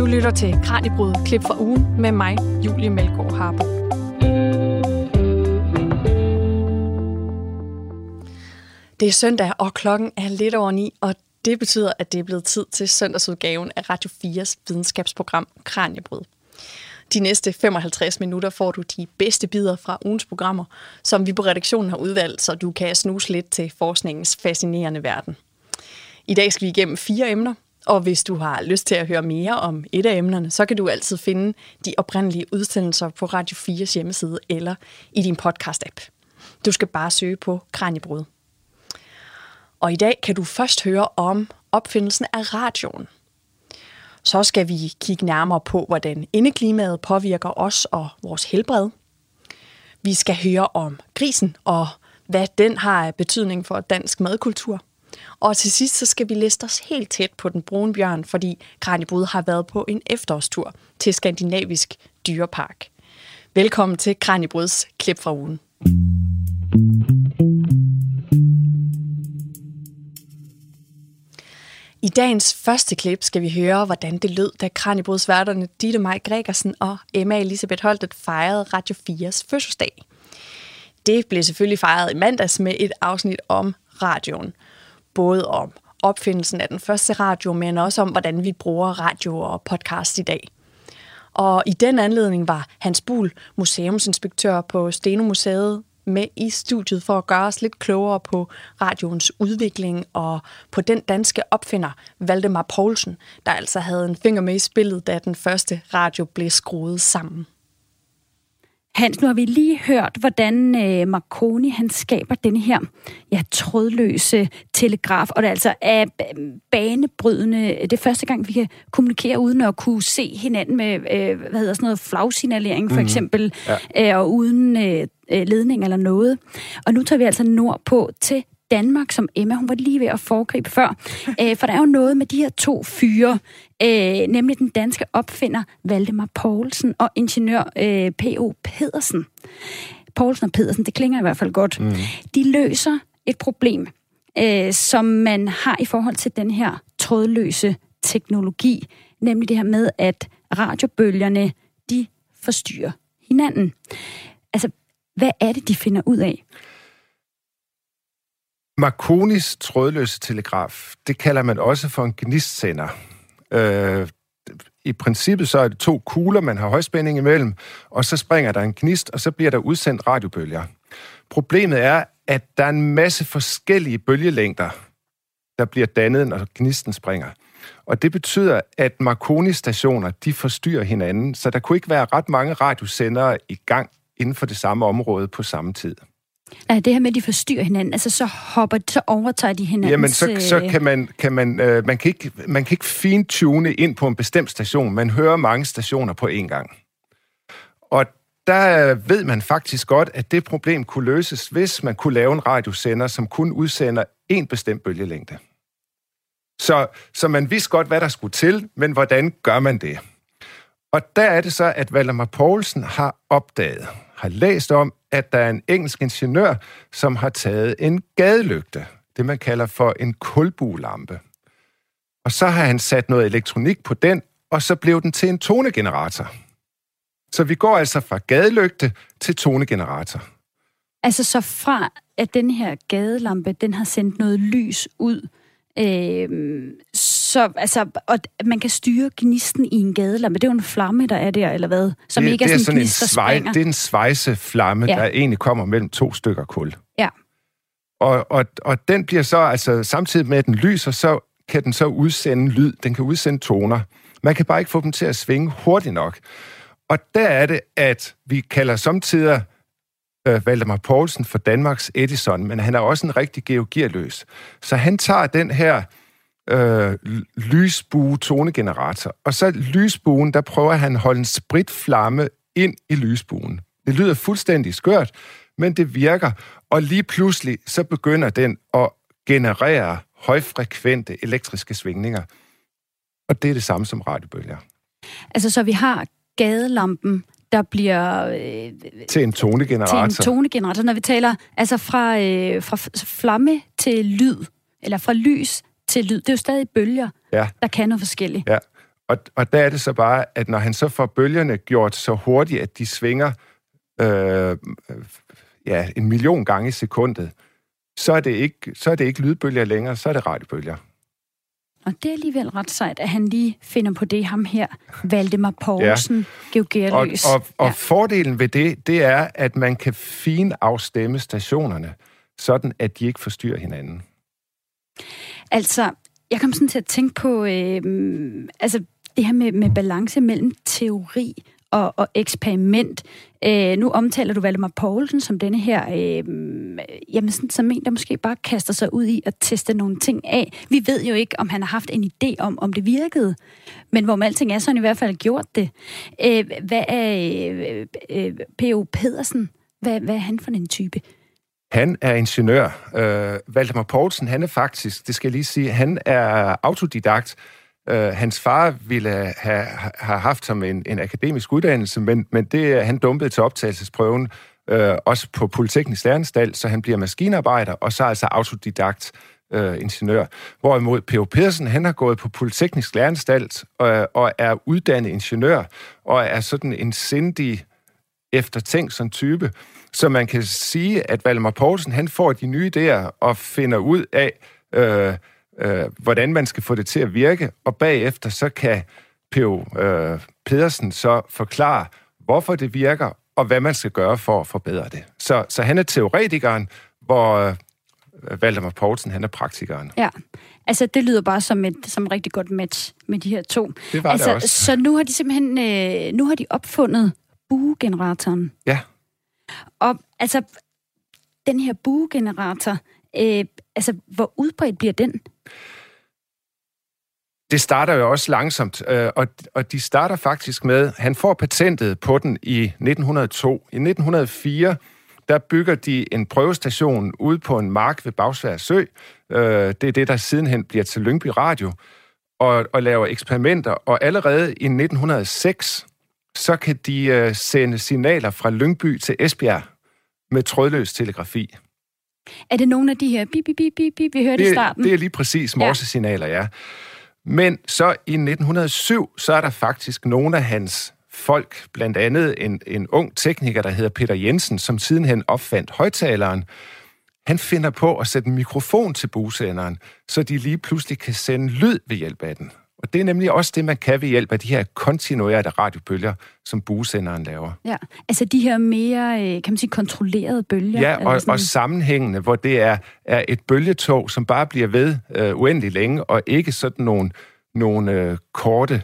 Du lytter til Kraniebrud, klip fra ugen med mig, Julie Melgaard Harbo. Det er søndag, og klokken er lidt over 9, og det betyder, at det er blevet tid til søndagsudgaven af Radio 4's videnskabsprogram Kraniebrud. De næste 55 minutter får du de bedste bidder fra ugens programmer, som vi på redaktionen har udvalgt, så du kan snuse lidt til forskningens fascinerende verden. I dag skal vi igennem 4 emner, og hvis du har lyst til at høre mere om et af emnerne, så kan du altid finde de oprindelige udsendelser på Radio 4's hjemmeside eller i din podcast-app. Du skal bare søge på Kraniebrud. Og i dag kan du først høre om opfindelsen af radioen. Så skal vi kigge nærmere på, hvordan indeklimaet påvirker os og vores helbred. Vi skal høre om grisen og hvad den har af betydning for dansk madkultur. Og til sidst så skal vi liste os helt tæt på den brune bjørn, fordi Kraniebrud har været på en efterårstur til Skandinavisk Dyrepark. Velkommen til Kraniebruds klip fra ugen. I dagens første klip skal vi høre, hvordan det lød, da Kraniebrudsværterne Ditte Maj Gregersen og Emma Elisabeth Holtet fejrede Radio 4's fødselsdag. Det blev selvfølgelig fejret i mandags med et afsnit om radioen. Både om opfindelsen af den første radio, men også om, hvordan vi bruger radio og podcast i dag. Og i den anledning var Hans Buhl, museumsinspektør på Steno-museet, med i studiet for at gøre os lidt klogere på radioens udvikling og på den danske opfinder, Valdemar Poulsen, der altså havde en finger med i spillet, da den første radio blev skruet sammen. Hans, nu har vi lige hørt, hvordan Marconi han skaber den her trådløse telegraf, og det altså er banebrydende. Det er første gang, vi kan kommunikere uden at kunne se hinanden med flagsignalering for eksempel, og uden ledning eller noget. Og nu tager vi altså nordpå til Danmark, som Emma, hun var lige ved at foregribe før. For der er jo noget med de her 2 fyre, nemlig den danske opfinder Valdemar Poulsen og ingeniør P.O. Pedersen. Poulsen og Pedersen, det klinger i hvert fald godt. De løser et problem, som man har i forhold til den her trådløse teknologi, nemlig det her med, at radiobølgerne, de forstyrrer hinanden. Altså, hvad er det, de finder ud af? Marconis trådløse telegraf, det kalder man også for en gnistsender. I princippet så er det 2 kugler, man har højspænding imellem, og så springer der en gnist, og så bliver der udsendt radiobølger. Problemet er, at der er en masse forskellige bølgelængder, der bliver dannet, når gnisten springer. Og det betyder, at Marconi-stationer, de forstyrrer hinanden, så der kunne ikke være ret mange radiosendere i gang inden for det samme område på samme tid. Nej, det her med, at de forstyrrer hinanden, altså så overtager de hinanden. Jamen, så kan man kan ikke fintune ind på en bestemt station. Man hører mange stationer på én gang. Og der ved man faktisk godt, at det problem kunne løses, hvis man kunne lave en radiosender, som kun udsender én bestemt bølgelængde. Så man vidste godt, hvad der skulle til, men hvordan gør man det? Og der er det så, at Valdemar Poulsen har læst om, at der er en engelsk ingeniør, som har taget en gadelygte, det man kalder for en kulbuelampe. Og så har han sat noget elektronik på den, og så blev den til en tonegenerator. Så vi går altså fra gadelygte til tonegenerator. Altså så fra, at den her gadelampe, den har sendt noget lys ud, og man kan styre gnisten i en gadelampe. Det er jo en flamme, der er der, eller hvad? Som ikke er sådan en gnist, der springer. Det er en svejseflamme, der egentlig kommer mellem 2 stykker kul. Ja. Og den bliver så, altså samtidig med, at den lyser, så kan den så udsende lyd. Den kan udsende toner. Man kan bare ikke få dem til at svinge hurtigt nok. Og der er det, at vi kalder samtidig Valdemar Poulsen for Danmarks Edison, men han er også en rigtig georgierløs. Så han tager den her lysbue-tonegenerator, og så lysbuen, der prøver han at holde en spritflamme ind i lysbuen. Det lyder fuldstændig skørt, men det virker, og lige pludselig så begynder den at generere højfrekvente elektriske svingninger. Og det er det samme som radiobølger. Altså, så vi har gadelampen, der bliver til en tonegenerator. Når vi taler altså fra flamme til lyd, eller fra lys til lyd, det er jo stadig bølger, der kan noget forskelligt. Ja, Og der er det så bare, at når han så får bølgerne gjort så hurtigt, at de svinger 1 million gange i sekundet, så er det ikke lydbølger længere, så er det radiobølger. Og det er alligevel ret sejt, at han lige finder på det, ham her, Valdemar Poulsen, Georg Gerløs. Og fordelen ved det er, at man kan finafstemme stationerne, sådan at de ikke forstyrrer hinanden. Altså, jeg kom sådan til at tænke på det her med balance mellem teori og eksperiment. Nu omtaler du Valdemar Poulsen som denne her, som en, der måske bare kaster sig ud i at teste nogle ting af. Vi ved jo ikke, om han har haft en idé om det virkede, men hvor alting er, så han i hvert fald gjort det. Hvad er P.O. Pedersen? Hvad er han for en type? Han er ingeniør. Valdemar Poulsen, han er faktisk, det skal jeg lige sige, han er autodidakt. Hans far ville have haft som en akademisk uddannelse, men han dumpede til optagelsesprøven, også på Polyteknisk Læreanstalt, så han bliver maskinarbejder, og så altså autodidakt ingeniør. Hvorimod P.O. Pedersen, han har gået på Polyteknisk Læreanstalt og er uddannet ingeniør, og er sådan en sindig, eftertænksom type. Så man kan sige, at Valdemar Poulsen, han får de nye idéer og finder ud af, hvordan man skal få det til at virke, og bagefter så kan P.O. Pedersen så forklare, hvorfor det virker, og hvad man skal gøre for at forbedre det. Så han er teoretikeren, hvor Valdemar Poulsen, han er praktikeren. Ja, altså det lyder bare som et rigtig godt match med de her to. Det var det også. Så nu har de simpelthen opfundet buegeneratoren. Ja. Og altså, den her buegenerator, hvor udbredt bliver den? Det starter jo også langsomt, og de starter faktisk med, han får patentet på den i 1902. I 1904, der bygger de en prøvestation ude på en mark ved Bagsværd Sø. Det er det, der sidenhen bliver til Lyngby Radio, og laver eksperimenter. Og allerede i 1906, så kan de sende signaler fra Lyngby til Esbjerg med trådløs telegrafi. Er det nogle af de her bip, bip, bip, bip, vi hørte i starten? Det er lige præcis morsesignaler, ja. Men så i 1907, så er der faktisk nogle af hans folk, blandt andet en ung tekniker, der hedder Peter Jensen, som sidenhen opfandt højttaleren. Han finder på at sætte en mikrofon til buesenderen, så de lige pludselig kan sende lyd ved hjælp af den. Og det er nemlig også det, man kan ved hjælp af de her kontinuerlige radiobølger, som buesenderen laver. Ja, altså de her mere, kan man sige, kontrollerede bølger. Ja, og sammenhængende, hvor det er et bølgetog, som bare bliver ved uendelig længe, og ikke sådan nogle korte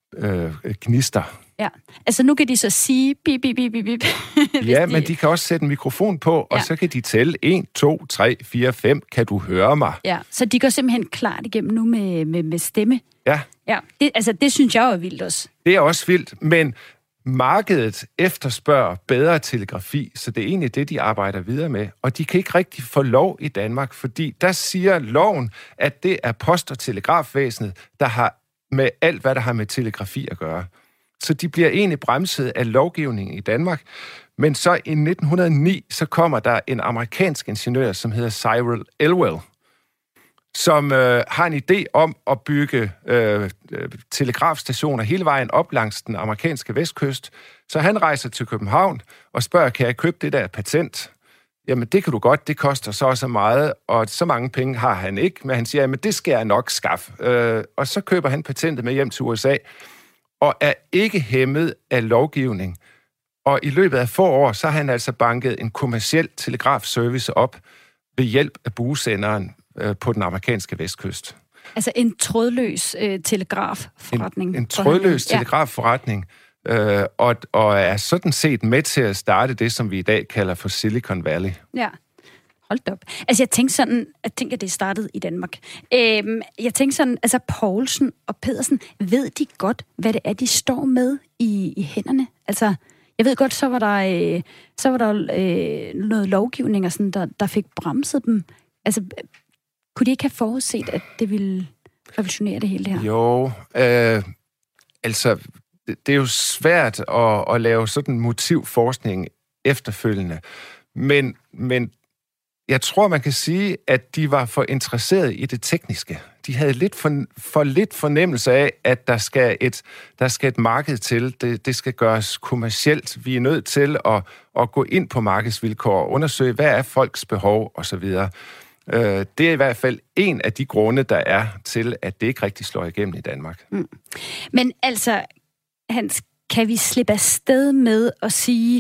gnister. Ja, altså nu kan de så sige bip, bip, bip, bip. Ja, men de kan også sætte en mikrofon på, og så kan de tælle 1, 2, 3, 4, 5. Kan du høre mig? Ja, så de går simpelthen klart igennem nu med stemme. Ja. Ja, det synes jeg er vildt også. Det er også vildt, men markedet efterspørger bedre telegrafi, så det er egentlig det, de arbejder videre med. Og de kan ikke rigtig få lov i Danmark, fordi der siger loven, at det er post- og telegrafvæsenet, der har med alt, hvad der har med telegrafi at gøre. Så de bliver egentlig bremset af lovgivningen i Danmark. Men så i 1909, så kommer der en amerikansk ingeniør, som hedder Cyril Elwell, som har en idé om at bygge telegrafstationer hele vejen op langs den amerikanske vestkyst. Så han rejser til København og spørger, kan jeg købe det der patent? Jamen, det kan du godt, det koster så meget, og så mange penge har han ikke. Men han siger, jamen, det skal jeg nok skaffe. Og så køber han patentet med hjem til USA, og er ikke hæmmet af lovgivning. Og i løbet af få år, så har han altså banket en kommerciel telegrafservice op ved hjælp af buesenderen på den amerikanske vestkyst. Altså en trådløs telegrafforretning. En trådløs telegrafforretning, og er sådan set med til at starte det, som vi i dag kalder for Silicon Valley. Ja. Hold da op. Altså, jeg tænkte, at det startede i Danmark. Jeg tænkte sådan, altså, Poulsen og Pedersen, ved de godt, hvad det er, de står med i hænderne? Altså, jeg ved godt, så var der noget lovgivning, og sådan, der fik bremset dem. Altså, kunne de ikke have forudset, at det ville revolutionere det hele det her? Jo, altså, det er jo svært at lave sådan motivforskning efterfølgende. Men Jeg tror, man kan sige, at de var for interesserede i det tekniske. De havde for lidt fornemmelse af, at der skal et marked til. Det skal gøres kommercielt. Vi er nødt til at gå ind på markedsvilkår og undersøge, hvad er folks behov osv. Det er i hvert fald en af de grunde, der er til, at det ikke rigtig slår igennem i Danmark. Mm. Men altså, Hans, kan vi slippe afsted med at sige,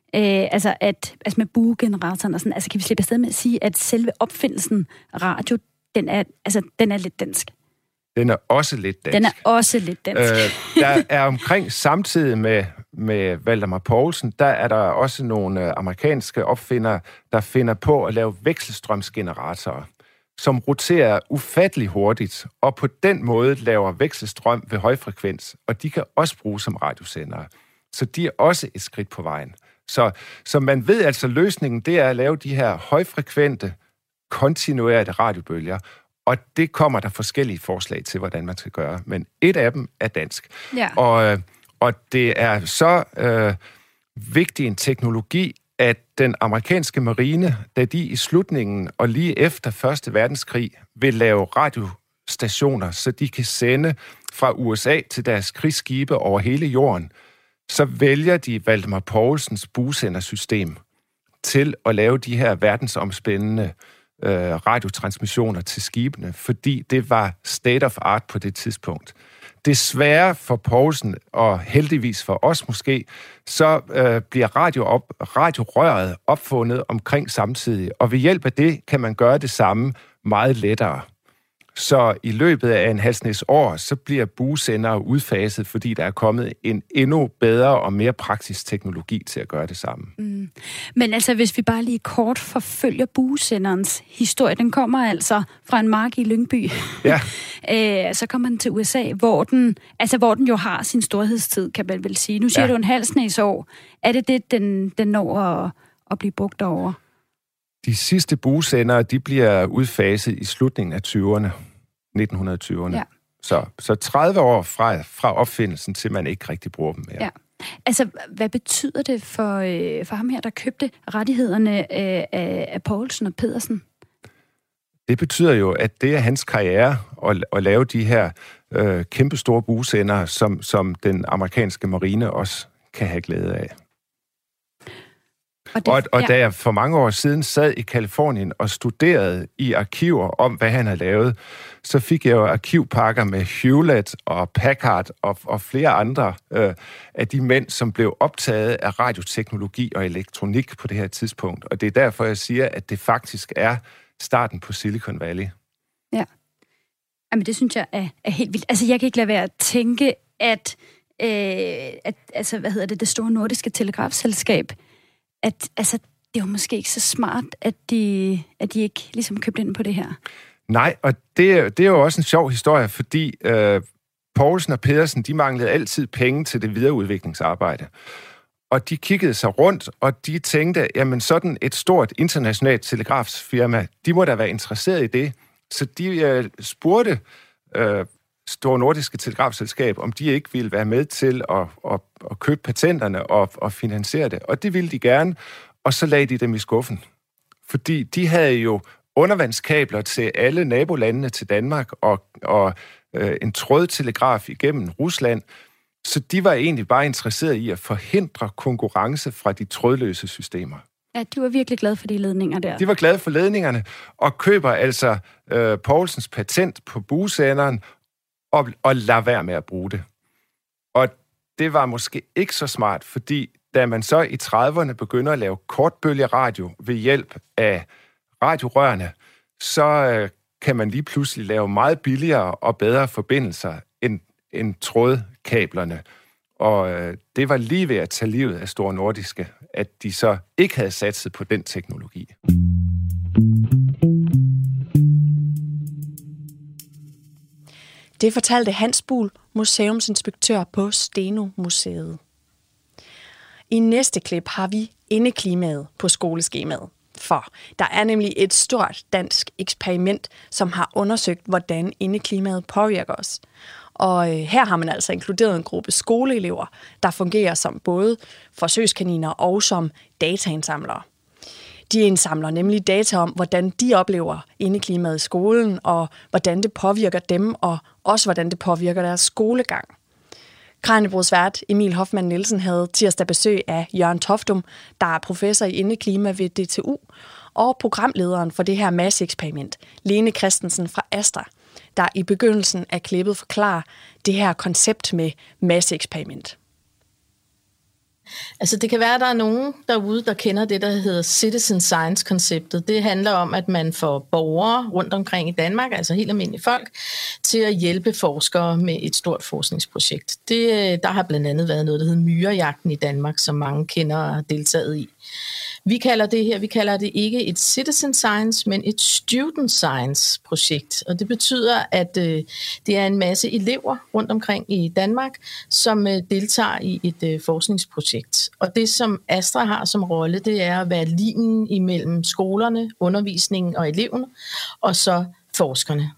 at med buegeneratoren og sådan, altså kan vi slippe afsted med at sige, at selve opfindelsen radio, den er lidt dansk? Den er også lidt dansk. Der er omkring samtidig med Valdemar Poulsen, der er der også nogle amerikanske opfindere, der finder på at lave vekselstrømsgeneratorer, som roterer ufattelig hurtigt, og på den måde laver vekselstrøm ved højfrekvens, og de kan også bruges som radiosendere. Så de er også et skridt på vejen. Så man ved altså, løsningen det er at lave de her højfrekvente, kontinuerlige radiobølger, og det kommer der forskellige forslag til, hvordan man skal gøre. Men et af dem er dansk. Ja. Og det er så vigtig en teknologi, at den amerikanske marine, da de i slutningen og lige efter 1. verdenskrig vil lave radiostationer, så de kan sende fra USA til deres krigsskibe over hele jorden, så vælger de Valdemar Poulsens buesendersystem til at lave de her verdensomspændende radiotransmissioner til skibene, fordi det var state of art på det tidspunkt. Desværre for Poulsen, og heldigvis for os måske, så bliver radiorøret opfundet omkring samtidig, og ved hjælp af det kan man gøre det samme meget lettere. Så i løbet af en halvsnes år, så bliver buesendere udfaset, fordi der er kommet en endnu bedre og mere praktisk teknologi til at gøre det samme. Mm. Men altså, hvis vi bare lige kort forfølger buesenderens historie, den kommer altså fra en mark i Lyngby. Ja. Så kommer den til USA, hvor den jo har sin storhedstid, kan man vel sige. Nu siger du en halvsnes år. Er det den når at blive brugt over? De sidste buesendere, de bliver udfaset i slutningen af 1920'erne. Ja. Så 30 år fra opfindelsen, til man ikke rigtig bruger dem mere. Ja. Altså, hvad betyder det for ham her, der købte rettighederne af Poulsen og Pedersen? Det betyder jo, at det er hans karriere at lave de her kæmpestore buesendere, som den amerikanske marine også kan have glæde af. Og da jeg for mange år siden sad i Californien og studerede i arkiver om, hvad han havde lavet, så fik jeg jo arkivpakker med Hewlett og Packard og flere andre af de mænd, som blev optaget af radioteknologi og elektronik på det her tidspunkt. Og det er derfor, jeg siger, at det faktisk er starten på Silicon Valley. Ja. Jamen, det synes jeg er helt vildt. Altså, jeg kan ikke lade være at tænke, at det store nordiske telegrafselskab, at altså, det var måske ikke så smart, at de ikke ligesom købte ind på det her. Nej, og det er jo også en sjov historie, fordi Poulsen og Pedersen, de manglede altid penge til det videreudviklingsarbejde. Og de kiggede sig rundt, og de tænkte, jamen sådan et stort internationalt telegrafsfirma, de må da være interesseret i det. Så de spurgte Store Nordiske Telegrafselskab, om de ikke ville være med til at købe patenterne og finansiere det. Og det ville de gerne, og så lagde de dem i skuffen. Fordi de havde jo undervandskabler til alle nabolandene til Danmark, og en trådtelegraf igennem Rusland. Så de var egentlig bare interesseret i at forhindre konkurrence fra de trådløse systemer. Ja, de var virkelig glade for de ledninger der. De var glade for ledningerne, og køber altså Poulsens patent på buesenderen, og lader være med at bruge det. Og det var måske ikke så smart, fordi da man så i 30'erne begynder at lave kortbølgeradio ved hjælp af radiorørene, så kan man lige pludselig lave meget billigere og bedre forbindelser end trådkablerne. Og det var lige ved at tage livet af Store Nordiske, at de så ikke havde satset på den teknologi. Det fortalte Hans Buhl, museumsinspektør på Steno-museet. I næste klip har vi indeklimaet på skoleskemaet. For der er nemlig et stort dansk eksperiment, som har undersøgt, hvordan indeklimaet påvirker os. Og her har man altså inkluderet en gruppe skoleelever, der fungerer som både forsøgskaniner og som dataindsamlere. De indsamler nemlig data om, hvordan de oplever indeklimaet i skolen, og hvordan det påvirker dem, og også hvordan det påvirker deres skolegang. Kraniebrud's vært Emil Hoffmann Nielsen havde tirsdag besøg af Jørgen Toftum, der er professor i indeklima ved DTU, og programlederen for det her masseeksperiment, Lene Christensen fra Astra, der i begyndelsen af klippet forklarer det her koncept med masseeksperiment. Altså det kan være, at der er nogen derude, der kender det, der hedder citizen science-konceptet. Det handler om, at man får borgere rundt omkring i Danmark, altså helt almindelige folk, til at hjælpe forskere med et stort forskningsprojekt. Der har blandt andet været noget, der hedder myrejagten i Danmark, som mange kender og har deltaget i. Vi kalder det ikke et citizen science, men et student science projekt. Og det betyder, at det er en masse elever rundt omkring i Danmark, som deltager i et forskningsprojekt. Og det, som Astra har som rolle, det er at være limen imellem skolerne, undervisningen og eleverne, og så forskerne.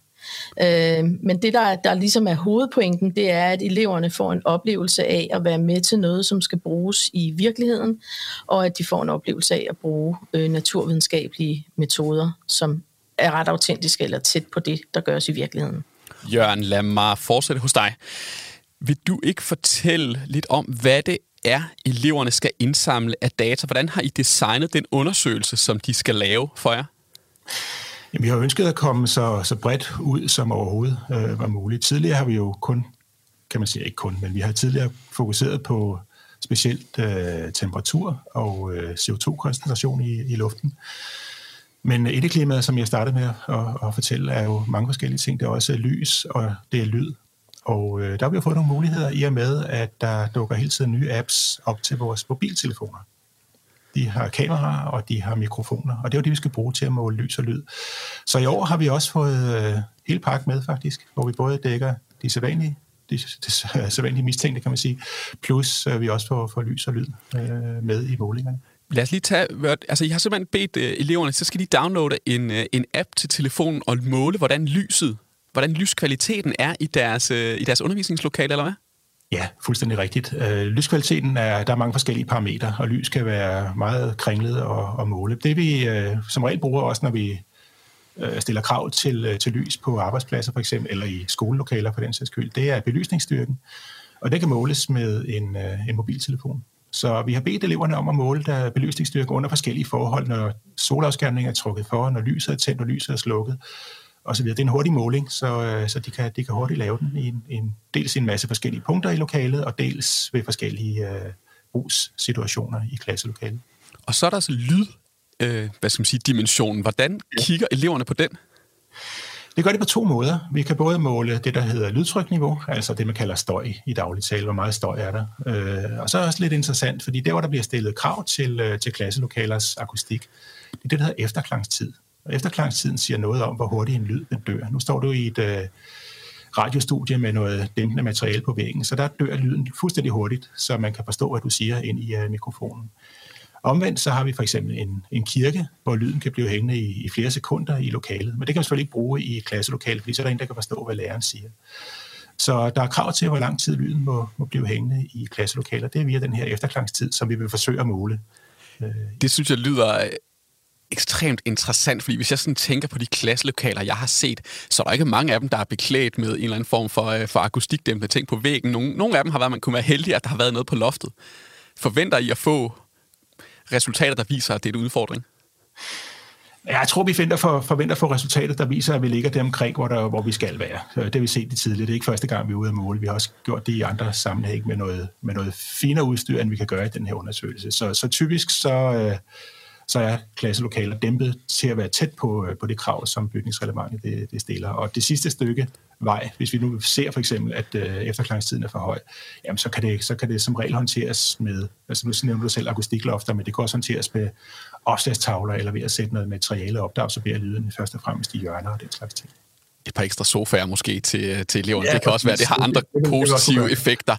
Men det, der ligesom er hovedpointen, det er, at eleverne får en oplevelse af at være med til noget, som skal bruges i virkeligheden, og at de får en oplevelse af at bruge naturvidenskabelige metoder, som er ret autentiske eller tæt på det, der gøres i virkeligheden. Jørgen, lad mig fortsætte hos dig. Vil du ikke fortælle lidt om, hvad det er, eleverne skal indsamle af data? Hvordan har I designet den undersøgelse, som de skal lave for jer? Jamen, vi har ønsket at komme så bredt ud som overhovedet var muligt. Tidligere har vi jo kun, kan man sige ikke kun, men vi har tidligere fokuseret på specielt temperatur og CO2-koncentration i luften. Men indeklimaet, som jeg startede med at fortælle, er jo mange forskellige ting. Det er også lys, og det er lyd. Og der har vi jo fået nogle muligheder i og med, at der dukker hele tiden nye apps op til vores mobiltelefoner. De har kameraer, og de har mikrofoner, og det er jo det, vi skal bruge til at måle lys og lyd. Så i år har vi også fået hele pakken med, faktisk, hvor vi både dækker de sædvanlige mistænkte, kan man sige, plus vi også får lys og lyd med i målingerne. Lad os lige tage, altså I har simpelthen bedt eleverne, så skal de downloade en app til telefonen og måle, hvordan lyskvaliteten er i deres undervisningslokale, eller hvad? Ja, fuldstændig rigtigt. Lyskvaliteten der er mange forskellige parametre, og lys kan være meget kringlet og måle. Det vi som regel bruger også, når vi stiller krav til lys på arbejdspladser for eksempel, eller i skolelokaler for den sags skyld, det er belysningsstyrken, og det kan måles med en mobiltelefon. Så vi har bedt eleverne om at måle der belysningsstyrken under forskellige forhold, når solafskærmningen er trukket for, når lyset er tændt og lyset er slukket, og så videre. Det er en hurtig måling, så de kan hurtigt lave den dels i en masse forskellige punkter i lokalet, og dels ved forskellige brugssituationer i klasselokalet. Og så er der altså lyd, dimensionen. Hvordan kigger eleverne på den? Det gør det på to måder. Vi kan både måle det, der hedder lydtrykniveau, altså det, man kalder støj i daglig tale, hvor meget støj er der. Og så er det også lidt interessant, fordi der, hvor der bliver stillet krav til klasselokalers akustik, det er det, der hedder efterklangstid. Og efterklangstiden siger noget om, hvor hurtigt en lyd den dør. Nu står du i et radiostudie med noget dæmpende materiale på væggen, så der dør lyden fuldstændig hurtigt, så man kan forstå, hvad du siger ind i mikrofonen. Omvendt så har vi for eksempel en kirke, hvor lyden kan blive hængende i flere sekunder i lokalet. Men det kan man selvfølgelig ikke bruge i klasselokalet, fordi så er der en, der kan forstå, hvad læreren siger. Så der er krav til, hvor lang tid lyden må blive hængende i klasselokaler. Det er via den her efterklangstid, som vi vil forsøge at måle. Det synes jeg lyder ekstremt interessant, fordi hvis jeg sådan tænker på de klasselokaler, jeg har set, så er der ikke mange af dem, der er beklædt med en eller anden form for akustikdæmpende ting på væggen. Nogle af dem har været, man kunne være heldig, at der har været noget på loftet. Forventer I at få resultater, der viser, at det er en udfordring? Jeg tror, vi forventer at få resultater, der viser, at vi ligger der omkring, hvor vi skal være. Det har vi set det tidligere. Det er ikke første gang, vi er ude at måle. Vi har også gjort det i andre sammenhæng med noget finere udstyr, end vi kan gøre i den her undersøgelse. Så typisk så er klasselokaler dæmpet til at være tæt på det krav, som bygningsreglementet det stiller. Og det sidste stykke vej, hvis vi nu ser for eksempel, at efterklangstiden er for høj, jamen så kan det som regel håndteres med, altså nu nævner du selv akustiklofter, men det kan også håndteres med opslagstavler eller ved at sætte noget materiale op, der absorberer lyden først og fremmest i hjørner og den slags ting. Et par ekstra sofaer måske til eleverne. Ja, det kan også være, at det har andre positive effekter.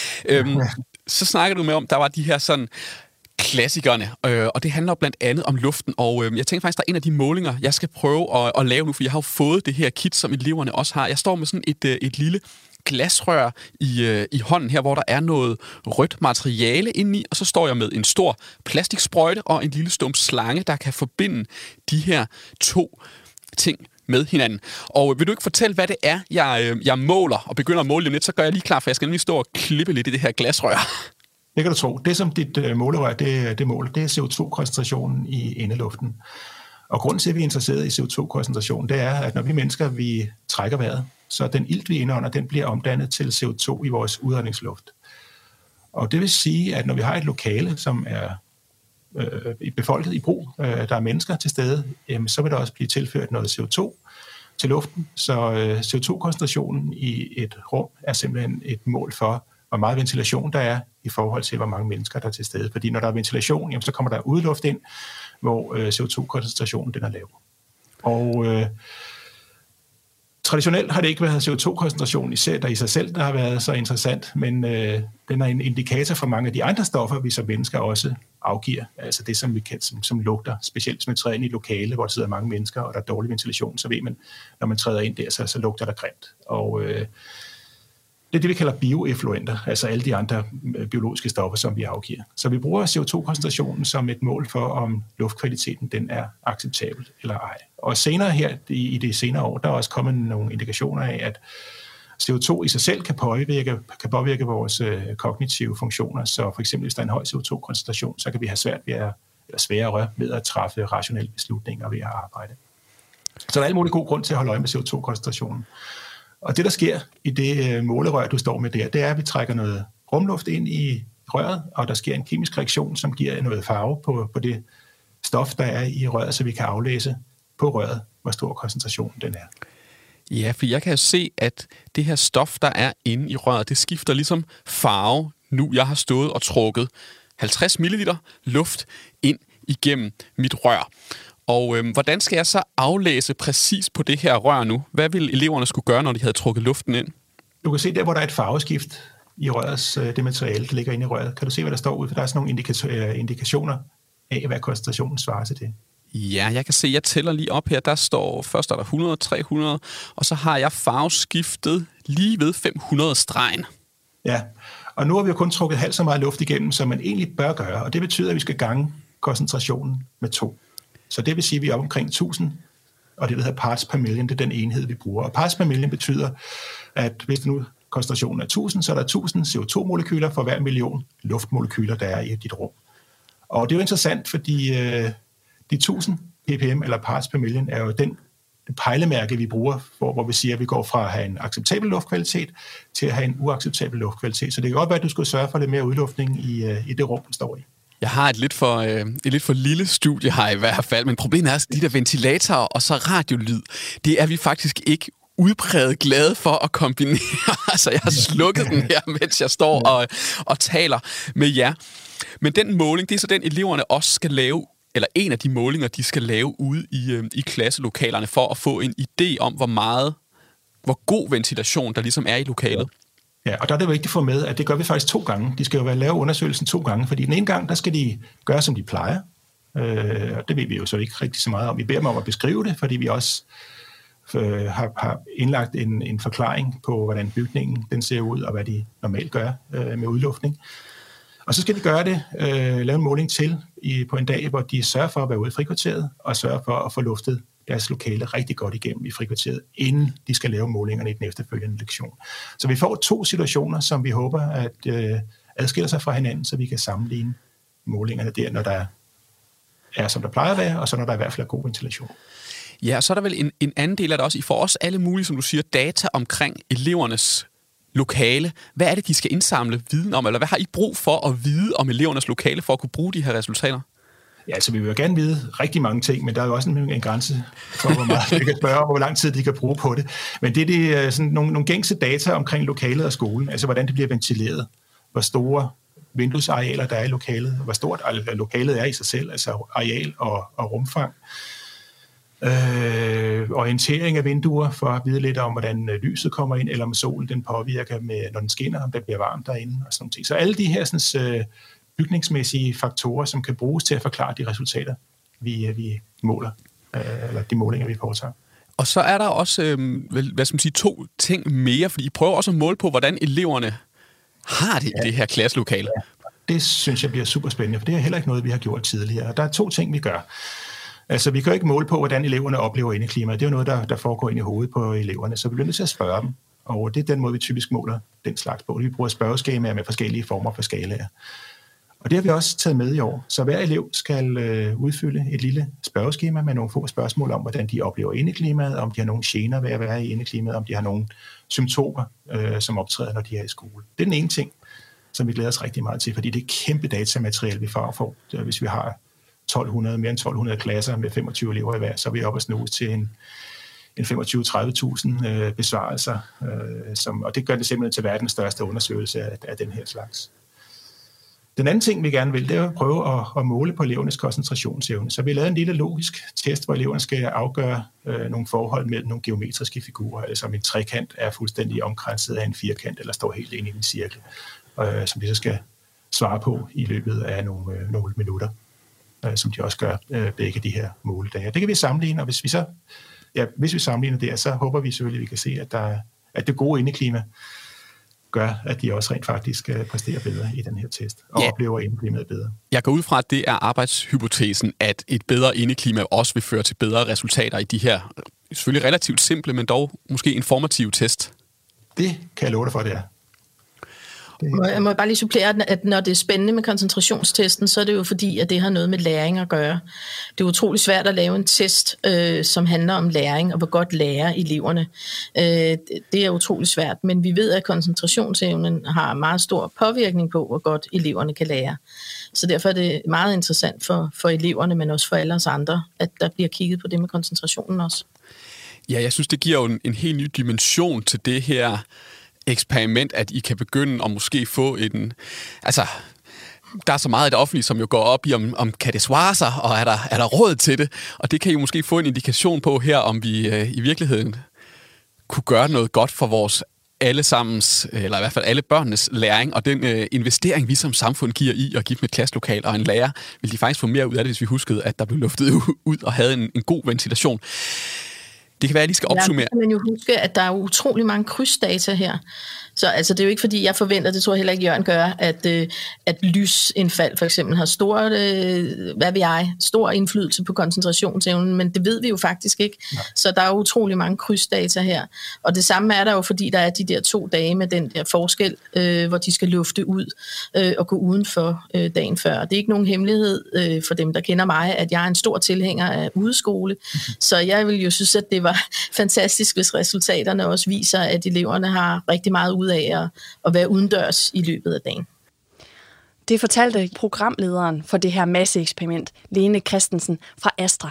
Så snakker du med om, der var de her sådan klassikerne, og det handler blandt andet om luften, og jeg tænker faktisk, der er en af de målinger, jeg skal prøve at lave nu, for jeg har jo fået det her kit, som eleverne også har. Jeg står med sådan et lille glasrør i hånden her, hvor der er noget rødt materiale indeni, og så står jeg med en stor plastiksprøjte og en lille stump slange, der kan forbinde de her to ting med hinanden. Og vil du ikke fortælle, hvad det er, jeg måler, og begynder at måle lidt, så gør jeg lige klar, for jeg skal nemlig stå og klippe lidt i det her glasrør. Det kan du tro. Det, som dit målerør det måler, det er CO2-koncentrationen i indeluften. Og grunden til, at vi er interesseret i CO2-koncentrationen, det er, at når vi mennesker, vi trækker vejret, så den ilt, vi indånder, den bliver omdannet til CO2 i vores udåndingsluft. Og det vil sige, at når vi har et lokale, som er befolket i brug, der er mennesker til stede, så vil der også blive tilført noget CO2 til luften. Så CO2-koncentrationen i et rum er simpelthen et mål for, hvor meget ventilation der er i forhold til, hvor mange mennesker der er til stede. Fordi når der er ventilation, så kommer der udluft ind, hvor CO2-koncentrationen den er lav. Og traditionelt har det ikke været CO2-koncentrationen der i sig selv, der har været så interessant, men den er en indikator for mange af de andre stoffer, vi som mennesker også afgiver. Altså det, som vi kender som lugter, specielt hvis man træder ind i et lokale, hvor der sidder mange mennesker, og der er dårlig ventilation, så ved man, når man træder ind der, så lugter der grimt. Og det er det, vi kalder bioeffluenter, altså alle de andre biologiske stoffer, som vi afgiver. Så vi bruger CO2-koncentrationen som et mål for, om luftkvaliteten den er acceptabel eller ej. Og senere her, i de senere år, der er også kommet nogle indikationer af, at CO2 i sig selv kan påvirke vores kognitive funktioner. Så for eksempel, hvis der er en høj CO2-koncentration, så kan vi have sværere ved at træffe rationelle beslutninger ved at arbejde. Så der er alle mulige gode grund til at holde øje med CO2-koncentrationen. Og det, der sker i det målerør, du står med der, det er, at vi trækker noget rumluft ind i røret, og der sker en kemisk reaktion, som giver noget farve på det stof, der er i røret, så vi kan aflæse på røret, hvor stor koncentrationen den er. Ja, for jeg kan jo se, at det her stof, der er inde i røret, det skifter ligesom farve, nu jeg har stået og trukket 50 ml luft ind igennem mit rør. Og hvordan skal jeg så aflæse præcis på det her rør nu? Hvad ville eleverne skulle gøre, når de havde trukket luften ind? Du kan se der, hvor der er et farveskift i rørets, det materiale, der ligger inde i røret. Kan du se, hvad der står ud? For der er sådan nogle indikationer af, hvad koncentrationen svarer til det. Ja, jeg kan se, jeg tæller lige op her. Der står, først er der 100, 300, og så har jeg farveskiftet lige ved 500 stregen. Ja, og nu har vi jo kun trukket halvt så meget luft igennem, som man egentlig bør gøre, og det betyder, at vi skal gange koncentrationen med 2. Så det vil sige, at vi er op omkring 1000, og det, der hedder parts per million, det er den enhed, vi bruger. Og parts per million betyder, at hvis nu koncentrationen er 1000, så er der 1000 CO2-molekyler for hver million luftmolekyler, der er i dit rum. Og det er jo interessant, fordi de 1000 ppm, eller parts per million, er jo det pejlemærke, vi bruger, hvor vi siger, at vi går fra at have en acceptabel luftkvalitet til at have en uacceptabel luftkvalitet. Så det kan godt være, at du skulle sørge for lidt mere udluftning i det rum, du står i. Jeg har et lidt for lille studie her i hvert fald, men problemet er, at de der ventilatorer og så radiolyd, det er vi faktisk ikke udpræget glade for at kombinere. Altså, jeg har slukket den her, mens jeg står og taler med jer. Men den måling, det er så den, eleverne også skal lave, eller en af de målinger, de skal lave ude i klasselokalerne, for at få en idé om, hvor god ventilation der ligesom er i lokalet. Ja, og der er det vigtigt at få med, at det gør vi faktisk 2 gange. De skal jo lave undersøgelsen 2 gange, fordi den ene gang, der skal de gøre, som de plejer. Og det ved vi jo så ikke rigtig så meget om. Vi beder dem om at beskrive det, fordi vi også har indlagt en forklaring på, hvordan bygningen den ser ud, og hvad de normalt gør med udluftning. Og så skal de gøre det, lave en måling til på en dag, hvor de sørger for at være ude i frikvarteret, og sørger for at få luftet deres lokale rigtig godt igennem i frikvarteret, inden de skal lave målingerne i den efterfølgende lektion. Så vi får 2 situationer, som vi håber at adskiller sig fra hinanden, så vi kan sammenligne målingerne der, når der er, som der plejer at være, og så når der i hvert fald er god ventilation. Ja, og så er der vel en anden del af det også. I får også alle mulige, som du siger, data omkring elevernes lokale. Hvad er det, de skal indsamle viden om, eller hvad har I brug for at vide om elevernes lokale, for at kunne bruge de her resultater? Ja, altså vi vil jo gerne vide rigtig mange ting, men der er jo også en grænse for, hvor meget vi kan spørge, og hvor lang tid de kan bruge på det. Men det er sådan nogle gængse data omkring lokalet og skolen, altså hvordan det bliver ventileret, hvor store vinduesarealer der er i lokalet, hvor stort lokalet er i sig selv, altså areal og rumfang. Orientering af vinduer for at vide lidt om, hvordan lyset kommer ind, eller om solen den påvirker, når den skinner, om det bliver varmt derinde og sådan nogle ting. Så alle de her sådan, bygningsmæssige faktorer, som kan bruges til at forklare de resultater, vi måler, eller de målinger, vi foretager. Og så er der også, to ting mere, fordi I prøver også at måle på, hvordan eleverne har det i det her klasselokale. Ja. Det synes jeg bliver super spændende, for det er heller ikke noget, vi har gjort tidligere. Der er 2 ting, vi gør. Altså, vi kan jo ikke måle på, hvordan eleverne oplever indeklimaet. Det er jo noget, der foregår ind i hovedet på eleverne, så vi bliver nødt til at spørge dem. Og det er den måde, vi typisk måler den slags på. Vi bruger spørgeskemaer med forskellige former for skalaer. Og det har vi også taget med i år. Så hver elev skal udfylde et lille spørgeskema med nogle få spørgsmål om, hvordan de oplever indeklimaet, om de har nogle gener ved at være i indeklimaet, om de har nogle symptomer, som optræder, når de er i skole. Det er den ene ting, som vi glæder os rigtig meget til, fordi det er kæmpe datamateriale, vi får. Hvis vi har mere end 1200 klasser med 25 elever i hver, så er vi oppe og snuse til en 25-30.000 besvarelser, og det gør det simpelthen til verdens største undersøgelse af den her slags. Den anden ting, vi gerne vil, det er at prøve at måle på elevernes koncentrationsevne. Så vi har lavet en lille logisk test, hvor eleverne skal afgøre nogle forhold mellem nogle geometriske figurer, altså om en trekant er fuldstændig omkranset af en firkant, eller står helt inde i en cirkel, som de så skal svare på i løbet af nogle minutter, som de også gør begge de her måledage. Det kan vi sammenligne, og hvis vi sammenligner det, så håber vi selvfølgelig, at vi kan se, at det gode indeklima gør, at de også rent faktisk præsterer bedre i den her test, og oplever indeklimaet bedre. Jeg går ud fra, at det er arbejdshypotesen, at et bedre indeklima også vil føre til bedre resultater i de her, selvfølgelig relativt simple, men dog måske informative test. Det kan jeg love dig for, det er. Jeg må bare lige supplere, at når det er spændende med koncentrationstesten, så er det jo fordi, at det har noget med læring at gøre. Det er utrolig svært at lave en test, som handler om læring, og hvor godt lærer eleverne. Det er utrolig svært, men vi ved, at koncentrationsevnen har meget stor påvirkning på, hvor godt eleverne kan lære. Så derfor er det meget interessant for eleverne, men også for alle os andre, at der bliver kigget på det med koncentrationen også. Ja, jeg synes, det giver jo en helt ny dimension til det her eksperiment, at I kan begynde at måske få der er så meget af det offentlige, som jo går op i, om kan det svare sig, og er der råd til det? Og det kan I jo måske få en indikation på her, om vi i virkeligheden kunne gøre noget godt for vores allesammens, eller i hvert fald alle børnenes læring, og den investering, vi som samfund giver i at give dem et klasselokal og en lærer, vil de faktisk få mere ud af det, hvis vi huskede, at der blev luftet ud og havde en god ventilation. Det kan være, at de skal opsummere. Ja, men jo huske, at der er utrolig mange krydsdata her. Så altså, det er jo ikke, fordi jeg forventer, det tror jeg heller ikke, Jørgen gør, at lysindfald for eksempel har stor indflydelse på koncentrationsevnen, men det ved vi jo faktisk ikke. Nej. Så der er utrolig mange krydsdata her. Og det samme er der jo, fordi der er de der 2 dage med den der forskel, hvor de skal lufte ud og gå udenfor dagen før. Det er ikke nogen hemmelighed for dem, der kender mig, at jeg er en stor tilhænger af udeskole. Så jeg vil jo synes, at det var fantastisk, hvis resultaterne også viser, at eleverne har rigtig meget ud af at være udendørs i løbet af dagen. Det fortalte programlederen for det her masseeksperiment, Lene Christensen fra Astra.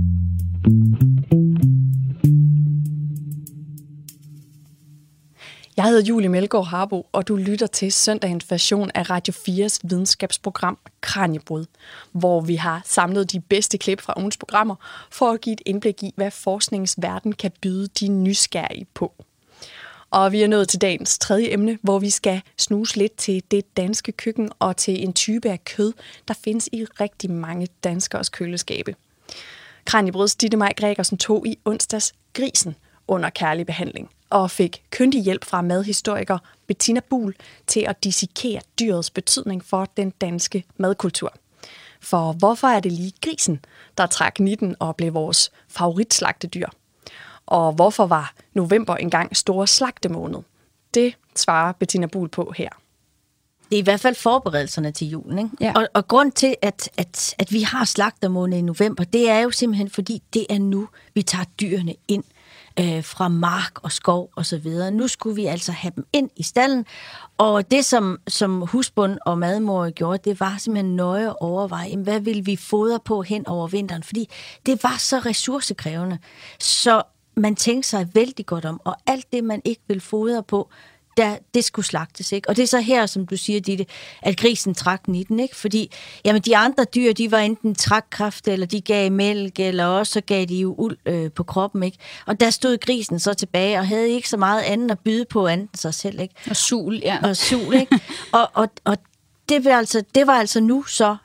Jeg hedder Julie Melgaard Harbo, og du lytter til søndagens version af Radio 4's videnskabsprogram Kraniebrud, hvor vi har samlet de bedste klip fra ugens programmer for at give et indblik i, hvad forskningsverden kan byde de nysgerrige på. Og vi er nået til dagens 3. emne, hvor vi skal snuse lidt til det danske køkken og til en type af kød, der findes i rigtig mange danskeres køleskabe. Kraniebrøds Ditte Maj Gregersen tog i onsdags grisen under kærlig behandling og fik kyndig hjælp fra madhistoriker Bettina Buhl til at dissekere dyrets betydning for den danske madkultur. For hvorfor er det lige grisen, der trak nitten og blev vores favoritslagtedyr? Og hvorfor var november engang store slagtemåned? Det svarer Bettina Buhl på her. Det er i hvert fald forberedelserne til julen, ikke? Ja. Og grund til, at vi har slagtermåned i november, det er jo simpelthen, fordi det er nu, vi tager dyrene ind fra mark og skov og så videre. Nu skulle vi altså have dem ind i stalden, og det, som husbund og madmor gjorde, det var simpelthen nøje at overveje, hvad vil vi fodre på hen over vinteren, fordi det var så ressourcekrævende. Så man tænkte sig vældig godt om, og alt det, man ikke vil fodre på, det skulle slagtes, ikke? Og det er så her, som du siger, Ditte, at grisen trak nitten, ikke? Fordi, jamen, de andre dyr, de var enten trækkraft, eller de gav mælk, eller også så gav de jo uld på kroppen, ikke? Og der stod grisen så tilbage, og havde ikke så meget andet at byde på, andet end sig selv, ikke? Og sul, ja. Og sul, ikke? og det var altså nu så,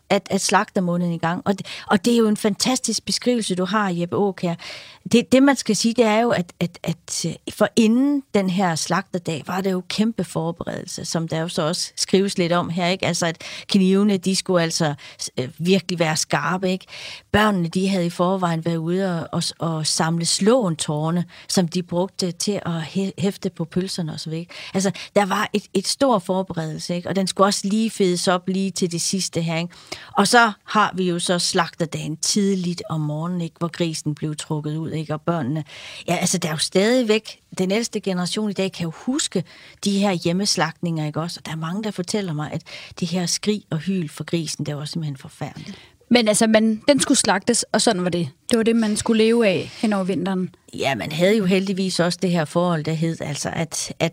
at slagtermåneden i gang. Og det er jo en fantastisk beskrivelse, du har, Jeppe Aakjær. Det man skal sige, det er jo, at for inden den her slagterdag, var det jo kæmpe forberedelse, som der jo så også skrives lidt om her, ikke? Altså, at knivene, de skulle altså virkelig være skarpe, ikke? Børnene, de havde i forvejen været ude og samle slåentårne, som de brugte til at hæfte på pølserne og så videre. Altså, der var et stor forberedelse, ikke? Og den skulle også lige fedes op lige til det sidste her, ikke? Og så har vi jo så slagterdagen tidligt om morgenen, ikke? Hvor grisen blev trukket ud, ikke? Og børnene, ja, altså, der er jo stadigvæk, den ældste generation i dag kan jo huske de her hjemmeslagtninger, ikke også? Og der er mange, der fortæller mig, at det her skrig og hyl for grisen, det var simpelthen forfærdeligt. Men altså, den skulle slagtes, og sådan var det. Det var det, man skulle leve af hen over vinteren. Ja, man havde jo heldigvis også det her forhold, der hed, altså at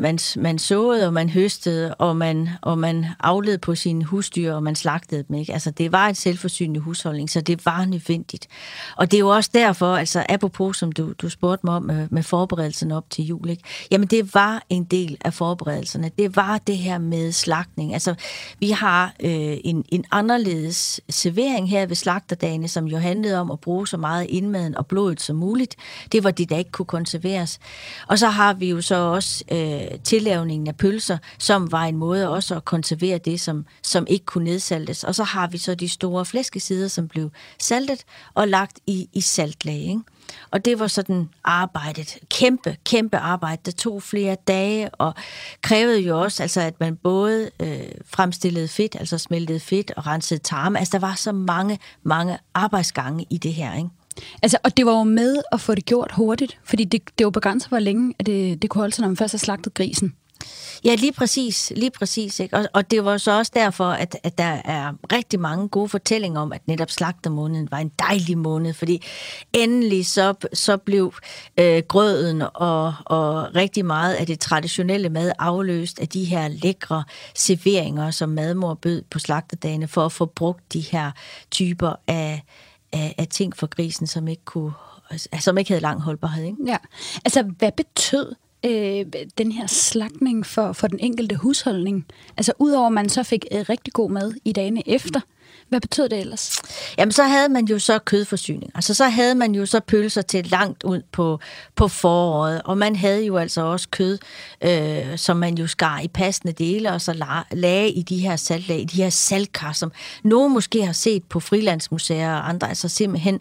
man såede, og man høstede, og man afled på sine husdyr, og man slagtede dem, ikke? Altså, det var et selvforsynende husholdning, så det var nødvendigt. Og det er jo også derfor, altså apropos, som du spurgte mig om med forberedelserne op til jul, ikke? Jamen, det var en del af forberedelserne. Det var det her med slagtning. Altså, vi har en anderledes servering her ved slagterdagene, som jo handlede om at bruge så meget indmaden og blodet som muligt. Det var det, der ikke kunne konserveres. Og så har vi jo så også tillavningen af pølser, som var en måde også at konservere det, som ikke kunne nedsaltes. Og så har vi så de store flæskesider, som blev saltet og lagt i saltlag, ikke? Og det var sådan arbejdet. Kæmpe arbejde, der tog flere dage, og krævede jo også, altså, at man både fremstillede fedt, altså smeltede fedt og rensede tarme. Altså, der var så mange arbejdsgange i det her, ikke? Altså, og det var jo med at få det gjort hurtigt, fordi det var begrænset, hvor længe at det kunne holde sig, når man først har slagtet grisen. Ja, lige præcis, ikke? Og det var så også derfor, at der er rigtig mange gode fortællinger om, at netop slagtermåneden var en dejlig måned, fordi endelig så blev grøden og rigtig meget af det traditionelle mad afløst af de her lækre serveringer, som madmor bød på slagterdagene, for at få brugt de her typer af ting for grisen, som ikke havde lang holdbarhed, ikke? Ja, altså hvad betød den her slagtning for den enkelte husholdning? Altså udover at man så fik rigtig god mad i dagene efter, hvad betød det ellers? Jamen, så havde man jo så kødforsyning. Altså, så havde man jo så pølser til langt ud på foråret. Og man havde jo altså også kød, som man jo skar i passende dele, og så lagde i de her saltlag, i de her saltkar, som nogen måske har set på frilandsmuseer, og andre altså simpelthen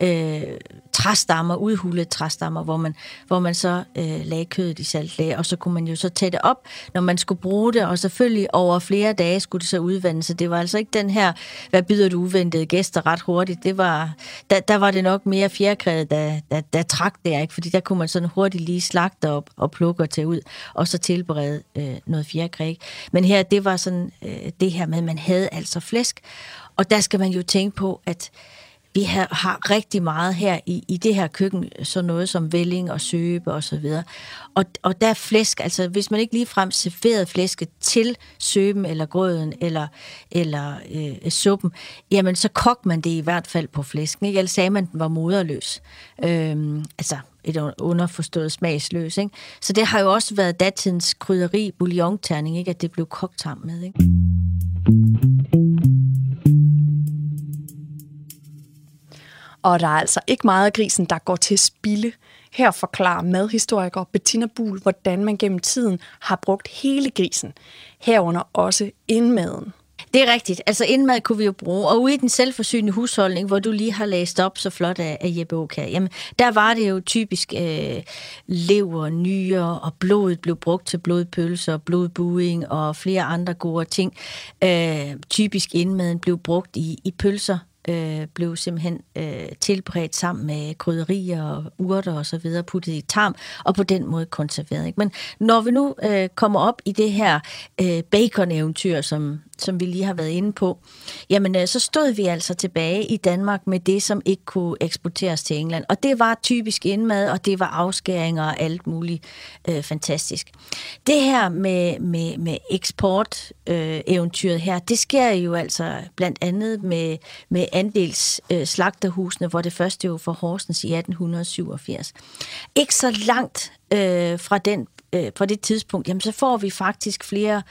træstammer, udhulede træstammer, hvor man så lagde kødet i saltlag, og så kunne man jo så tage det op, når man skulle bruge det, og selvfølgelig over flere dage skulle det så udvandes. Så det var altså ikke den her, hvad byder du uventede gæster ret hurtigt. Der var det nok mere fjerkræet, der trak der, ikke? Fordi der kunne man sådan hurtigt lige slagte op og plukke og tage ud, og så tilberede noget fjerkræ, ikke? Men her, det var sådan det her med, at man havde altså flæsk, og der skal man jo tænke på, at vi har rigtig meget her i det her køkken, sådan noget som velling og søbe og så videre. Og der er flæsk, altså hvis man ikke ligefrem serverede flæsket til søben eller grøden eller suppen, jamen så kogte man det i hvert fald på flæsken, ikke? Ellers sagde man, at den var moderløs. Altså et underforstået smagsløs, ikke? Så det har jo også været datidens krydderi, bouillonterning, ikke? At det blev kogt sammen med, ikke? Og der er altså ikke meget af grisen, der går til spilde. Her forklarer madhistoriker Bettina Buhl, hvordan man gennem tiden har brugt hele grisen, herunder også indmaden. Det er rigtigt. Altså indmad kunne vi jo bruge. Og ude i den selvforsynende husholdning, hvor du lige har læst op så flot af Jeppe Aakjær, jamen der var det jo typisk lever, nyrer og blodet blev brugt til blodpølser, blodbuing og flere andre gode ting. Typisk indmaden blev brugt i pølser. Blev simpelthen tilberedt sammen med krydderier og urter og så videre, puttet i tarm, og på den måde konserveret, ikke? Men når vi nu kommer op i det her bacon-eventyr, som vi lige har været inde på, jamen så stod vi altså tilbage i Danmark med det, som ikke kunne eksporteres til England. Og det var typisk indmad, og det var afskæringer og alt muligt fantastisk. Det her med eksport-eventyret her, det sker jo altså blandt andet med andels slagterhusene, hvor det første jo for Horsens i 1887. Ikke så langt fra det tidspunkt, jamen så får vi faktisk flere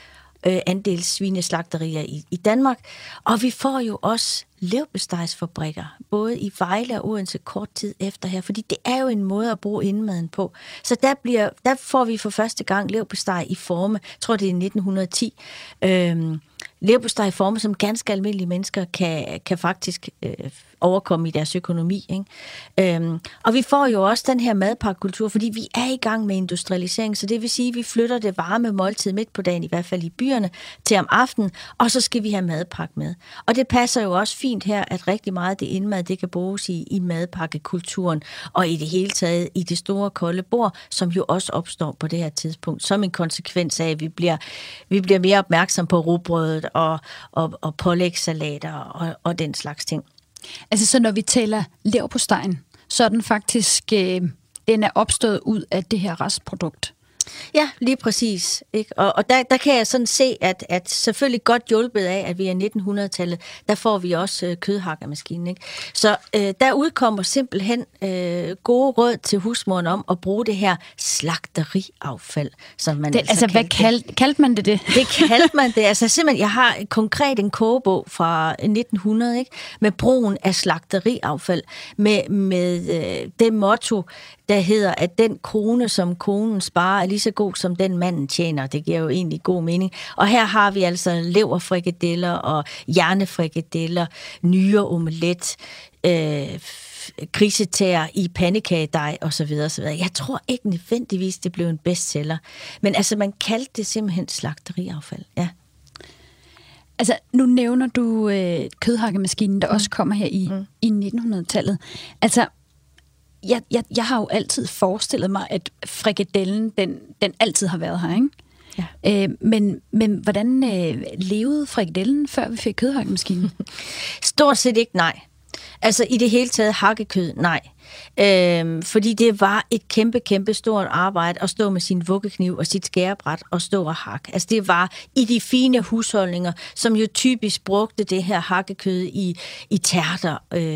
andelssvineslagterier i Danmark. Og vi får jo også leverpostejsfabrikker, både i Vejle og Odense kort tid efter her, fordi det er jo en måde at bruge indmaden på. Så der får vi for første gang leverpostej i forme, jeg tror det er 1910, leverpostej i forme, som ganske almindelige mennesker kan faktisk overkomme i deres økonomi. Ikke? Og vi får jo også den her madpakkultur, fordi vi er i gang med industrialisering, så det vil sige, at vi flytter det varme måltid midt på dagen, i hvert fald i byerne, til om aftenen, og så skal vi have madpakke med. Og det passer jo også fint her, at rigtig meget af det indmad, det kan bruges i madpakkekulturen, og i det hele taget i det store kolde bord, som jo også opstår på det her tidspunkt, som en konsekvens af, at vi bliver mere opmærksom på rugbrødet og pålægssalater og den slags ting. Altså, så når vi taler leverpostejen, så er den faktisk, den er opstået ud af det her restprodukt. Ja, lige præcis. Ikke? Og der kan jeg sådan se, at selvfølgelig godt hjulpet af, at vi er 1900-tallet, der får vi også kødhakkermaskinen. Ikke? Så der udkommer simpelthen gode råd til husmoren om at bruge det her slagteriaffald, som man altså hvad kaldte man det? Det kaldte man det. Altså simpelthen, jeg har konkret en kogebog fra 1900, ikke? Med brugen af slagteriaffald, med det motto, der hedder, at den krone, som konen sparer, er lige så god som den manden tjener. Det giver jo egentlig god mening. Og her har vi altså leverfrikadeller og hjernefrikadeller, nyreomelet, grisetær i pandekagedej osv. osv. Jeg tror ikke nødvendigvis, det blev en bestseller. Men altså, man kaldte det simpelthen slagteriaffald. Ja. Altså, nu nævner du kødhakkemaskinen, der også kommer her i 1900-tallet. Altså, jeg har jo altid forestillet mig, at frikadellen, den altid har været her, ikke? Ja. Men hvordan levede frikadellen, før vi fik kødhakkemaskinen? Stort set ikke nej. Altså i det hele taget hakkekød, nej. Fordi det var et kæmpe stort arbejde at stå med sin vuggekniv og sit skærebræt og stå og hakke. Altså det var i de fine husholdninger, som jo typisk brugte det her hakkekød i tærter,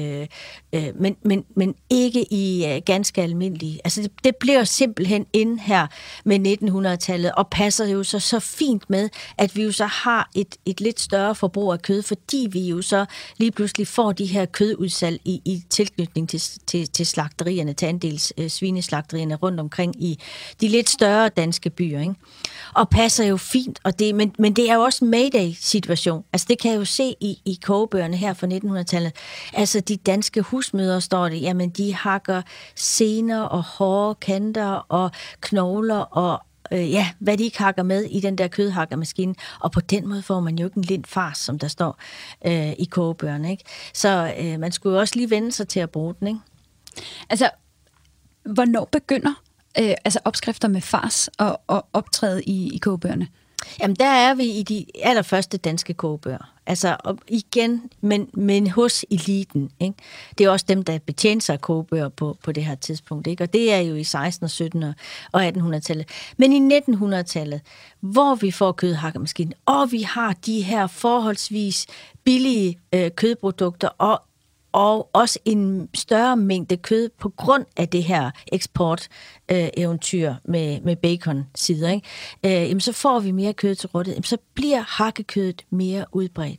men ikke i ganske almindelige. Altså det bliver simpelthen inde her med 1900-tallet og passer jo så fint med, at vi jo så har et lidt større forbrug af kød, fordi vi jo så lige pludselig får de her kødudsalg i tilknytning til slagterierne, til andels svineslagterierne rundt omkring i de lidt større danske byer, ikke? Og passer jo fint, og men det er jo også en Mayday-situation. Altså det kan jeg jo se i kogebøgerne her fra 1900-tallet. Altså de danske husmødre, står det, jamen de hakker sener og hårde kanter og knogler og hvad de ikke hakker med i den der kødhakkermaskine. Og på den måde får man jo ikke en lind fars, som der står i kogebøgerne, ikke? Så man skulle jo også lige vende sig til at bruge den, ikke? Altså, hvornår begynder opskrifter med fars at optræde i kogebøgerne? Jamen, der er vi i de allerførste danske kogebøger. Altså, igen, men hos eliten, ikke? Det er også dem, der betjener sig af kogebøger på det her tidspunkt, ikke? Og det er jo i 1600-, 1700- og 1800-tallet. Men i 1900-tallet, hvor vi får kødhakkemaskinen, og vi har de her forholdsvis billige kødprodukter, og også en større mængde kød på grund af det her eksport-eventyr med bacon-sider, ikke? Jamen, så får vi mere kød til rådighed. Så bliver hakkekødet mere udbredt.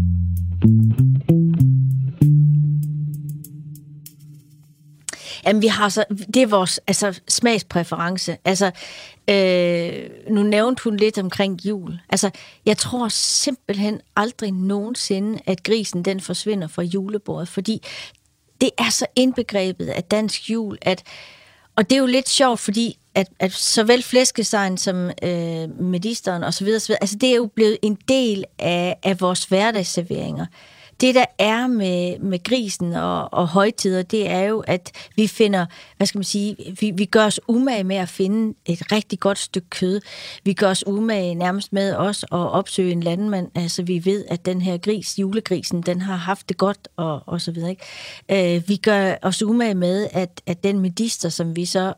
Jamen, vi har så, det er vores smagspræference. Altså, nu nævnte hun lidt omkring jul. Altså, jeg tror simpelthen aldrig nogensinde, at grisen den forsvinder fra julebordet, fordi det er så indbegrebet af dansk jul, og det er jo lidt sjovt, fordi at såvel flæskestegen som medisteren og så videre, altså det er jo blevet en del af vores hverdagsserveringer. Det, der er med grisen og højtider, det er jo, at vi finder, vi gør os umage med at finde et rigtig godt stykke kød. Vi gør os umage nærmest med også at opsøge en landmand. Altså, vi ved, at den her gris, julegrisen, den har haft det godt og så videre, ikke? Vi gør os umage med, at den medister, som vi så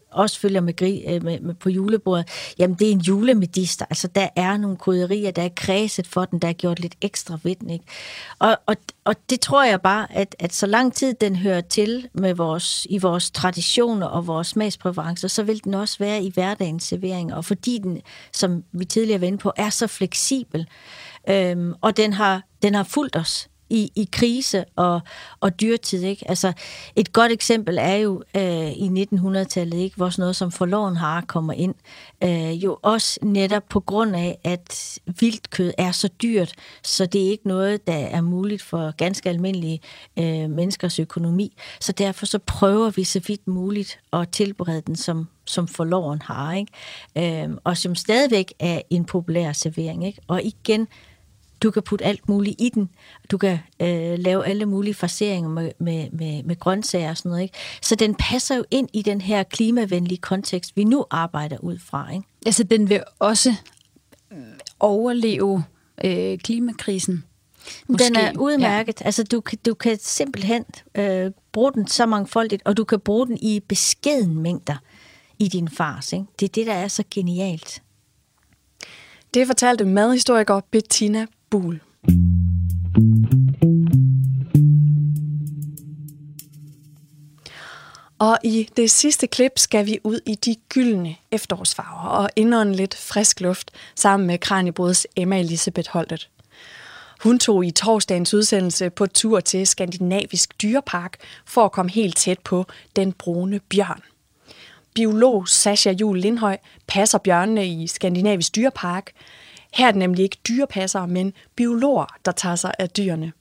også følger med på julebordet, jamen det er en julemedister. Altså der er nogle krydderier, der er kredset for den, der er gjort lidt ekstra ved den, ikke? Og det tror jeg bare, at så lang tid den hører til i vores traditioner og vores smagspræferencer, så vil den også være i hverdagens servering. Og fordi den, som vi tidligere var inde på, er så fleksibel, og den har fulgt os i krise og dyrtid, ikke? Altså, et godt eksempel er jo i 1900-tallet, ikke? Hvor sådan noget som forloren hare kommer ind. Jo også netop på grund af, at vildtkød er så dyrt, så det er ikke noget, der er muligt for ganske almindelige menneskers økonomi. Så derfor så prøver vi så vidt muligt at tilberede den som forloren hare, ikke? Og som stadigvæk er en populær servering, ikke? Og igen, du kan putte alt muligt i den. Du kan lave alle mulige farceringer med grøntsager og sådan noget, ikke? Så den passer jo ind i den her klimavenlige kontekst, vi nu arbejder ud fra, ikke? Altså, den vil også overleve klimakrisen. Måske. Den er udmærket. Ja. Altså, du kan simpelthen bruge den så mangfoldigt, og du kan bruge den i beskeden mængder i din fars, ikke? Det er det, der er så genialt. Det fortalte madhistoriker Bettina Buhl. Og i det sidste klip skal vi ud i de gyldne efterårsfarver og indånde lidt frisk luft sammen med Kraniebrøds Emma Elisabeth Holtet. Hun tog i torsdagens udsendelse på tur til Skandinavisk Dyrepark for at komme helt tæt på den brune bjørn. Biolog Sascha Juhl Lindhøj passer bjørnene i Skandinavisk Dyrepark. Her er det nemlig ikke dyrepassere, men biologer, der tager sig af dyrene.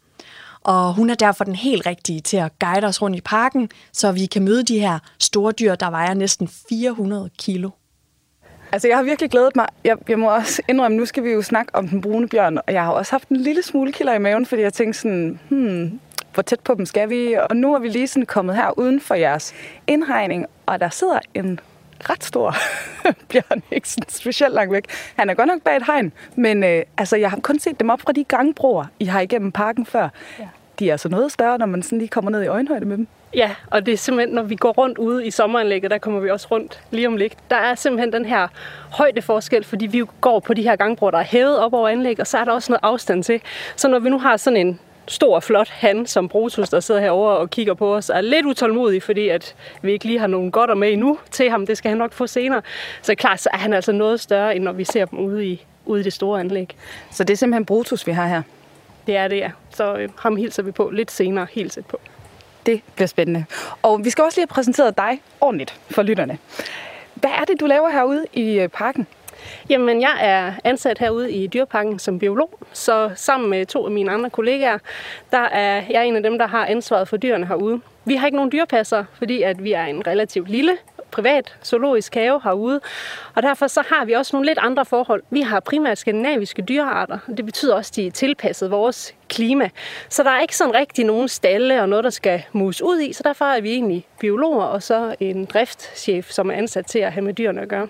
Og hun er derfor den helt rigtige til at guide os rundt i parken, så vi kan møde de her store dyr, der vejer næsten 400 kilo. Altså, jeg har virkelig glædet mig. Jeg må også indrømme, nu skal vi jo snakke om den brune bjørn, og jeg har også haft en lille smule kilder i maven, fordi jeg tænkte sådan, hvor tæt på dem skal vi? Og nu er vi lige sådan kommet her uden for jeres indhegning, og der sidder en ret stor bjørn, ikke sådan specielt langt væk. Han er godt nok bag et hegn, men altså, jeg har kun set dem op fra de gangbroer, I har igennem parken før. Ja. De er altså noget større, når man sådan lige kommer ned i øjenhøjde med dem. Ja, og det er simpelthen, når vi går rundt ude i sommeranlægget, der kommer vi også rundt lige om lidt. Der er simpelthen den her højdeforskel, fordi vi går på de her gangbroer, der er hævet op over anlæg, og så er der også noget afstand til. Så når vi nu har sådan en stor, flot han som Brutus, der sidder herovre og kigger på os, er lidt utålmodig, fordi at vi ikke lige har nogen godter med endnu til ham. Det skal han nok få senere. Så klart, så er han altså noget større, end når vi ser dem ude i det store anlæg. Så det er simpelthen Brutus, vi har her? Det er det, ja. Så ham hilser vi på lidt senere, helt tæt på. Det bliver spændende. Og vi skal også lige have præsenteret dig ordentligt for lytterne. Hvad er det, du laver herude i parken? Jamen, jeg er ansat herude i Dyreparken som biolog, så sammen med 2 af mine andre kollegaer, der er jeg en af dem, der har ansvaret for dyrene herude. Vi har ikke nogen dyrepasser, fordi at vi er en relativt lille privat zoologisk have herude, og derfor så har vi også nogle lidt andre forhold. Vi har primært skandinaviske dyrearter, og det betyder også, at de er tilpasset vores klima. Så der er ikke sådan rigtig nogen stalle og noget, der skal mus ud i, så derfor er vi egentlig biologer og så en driftschef, som er ansat til at have med dyrene at gøre.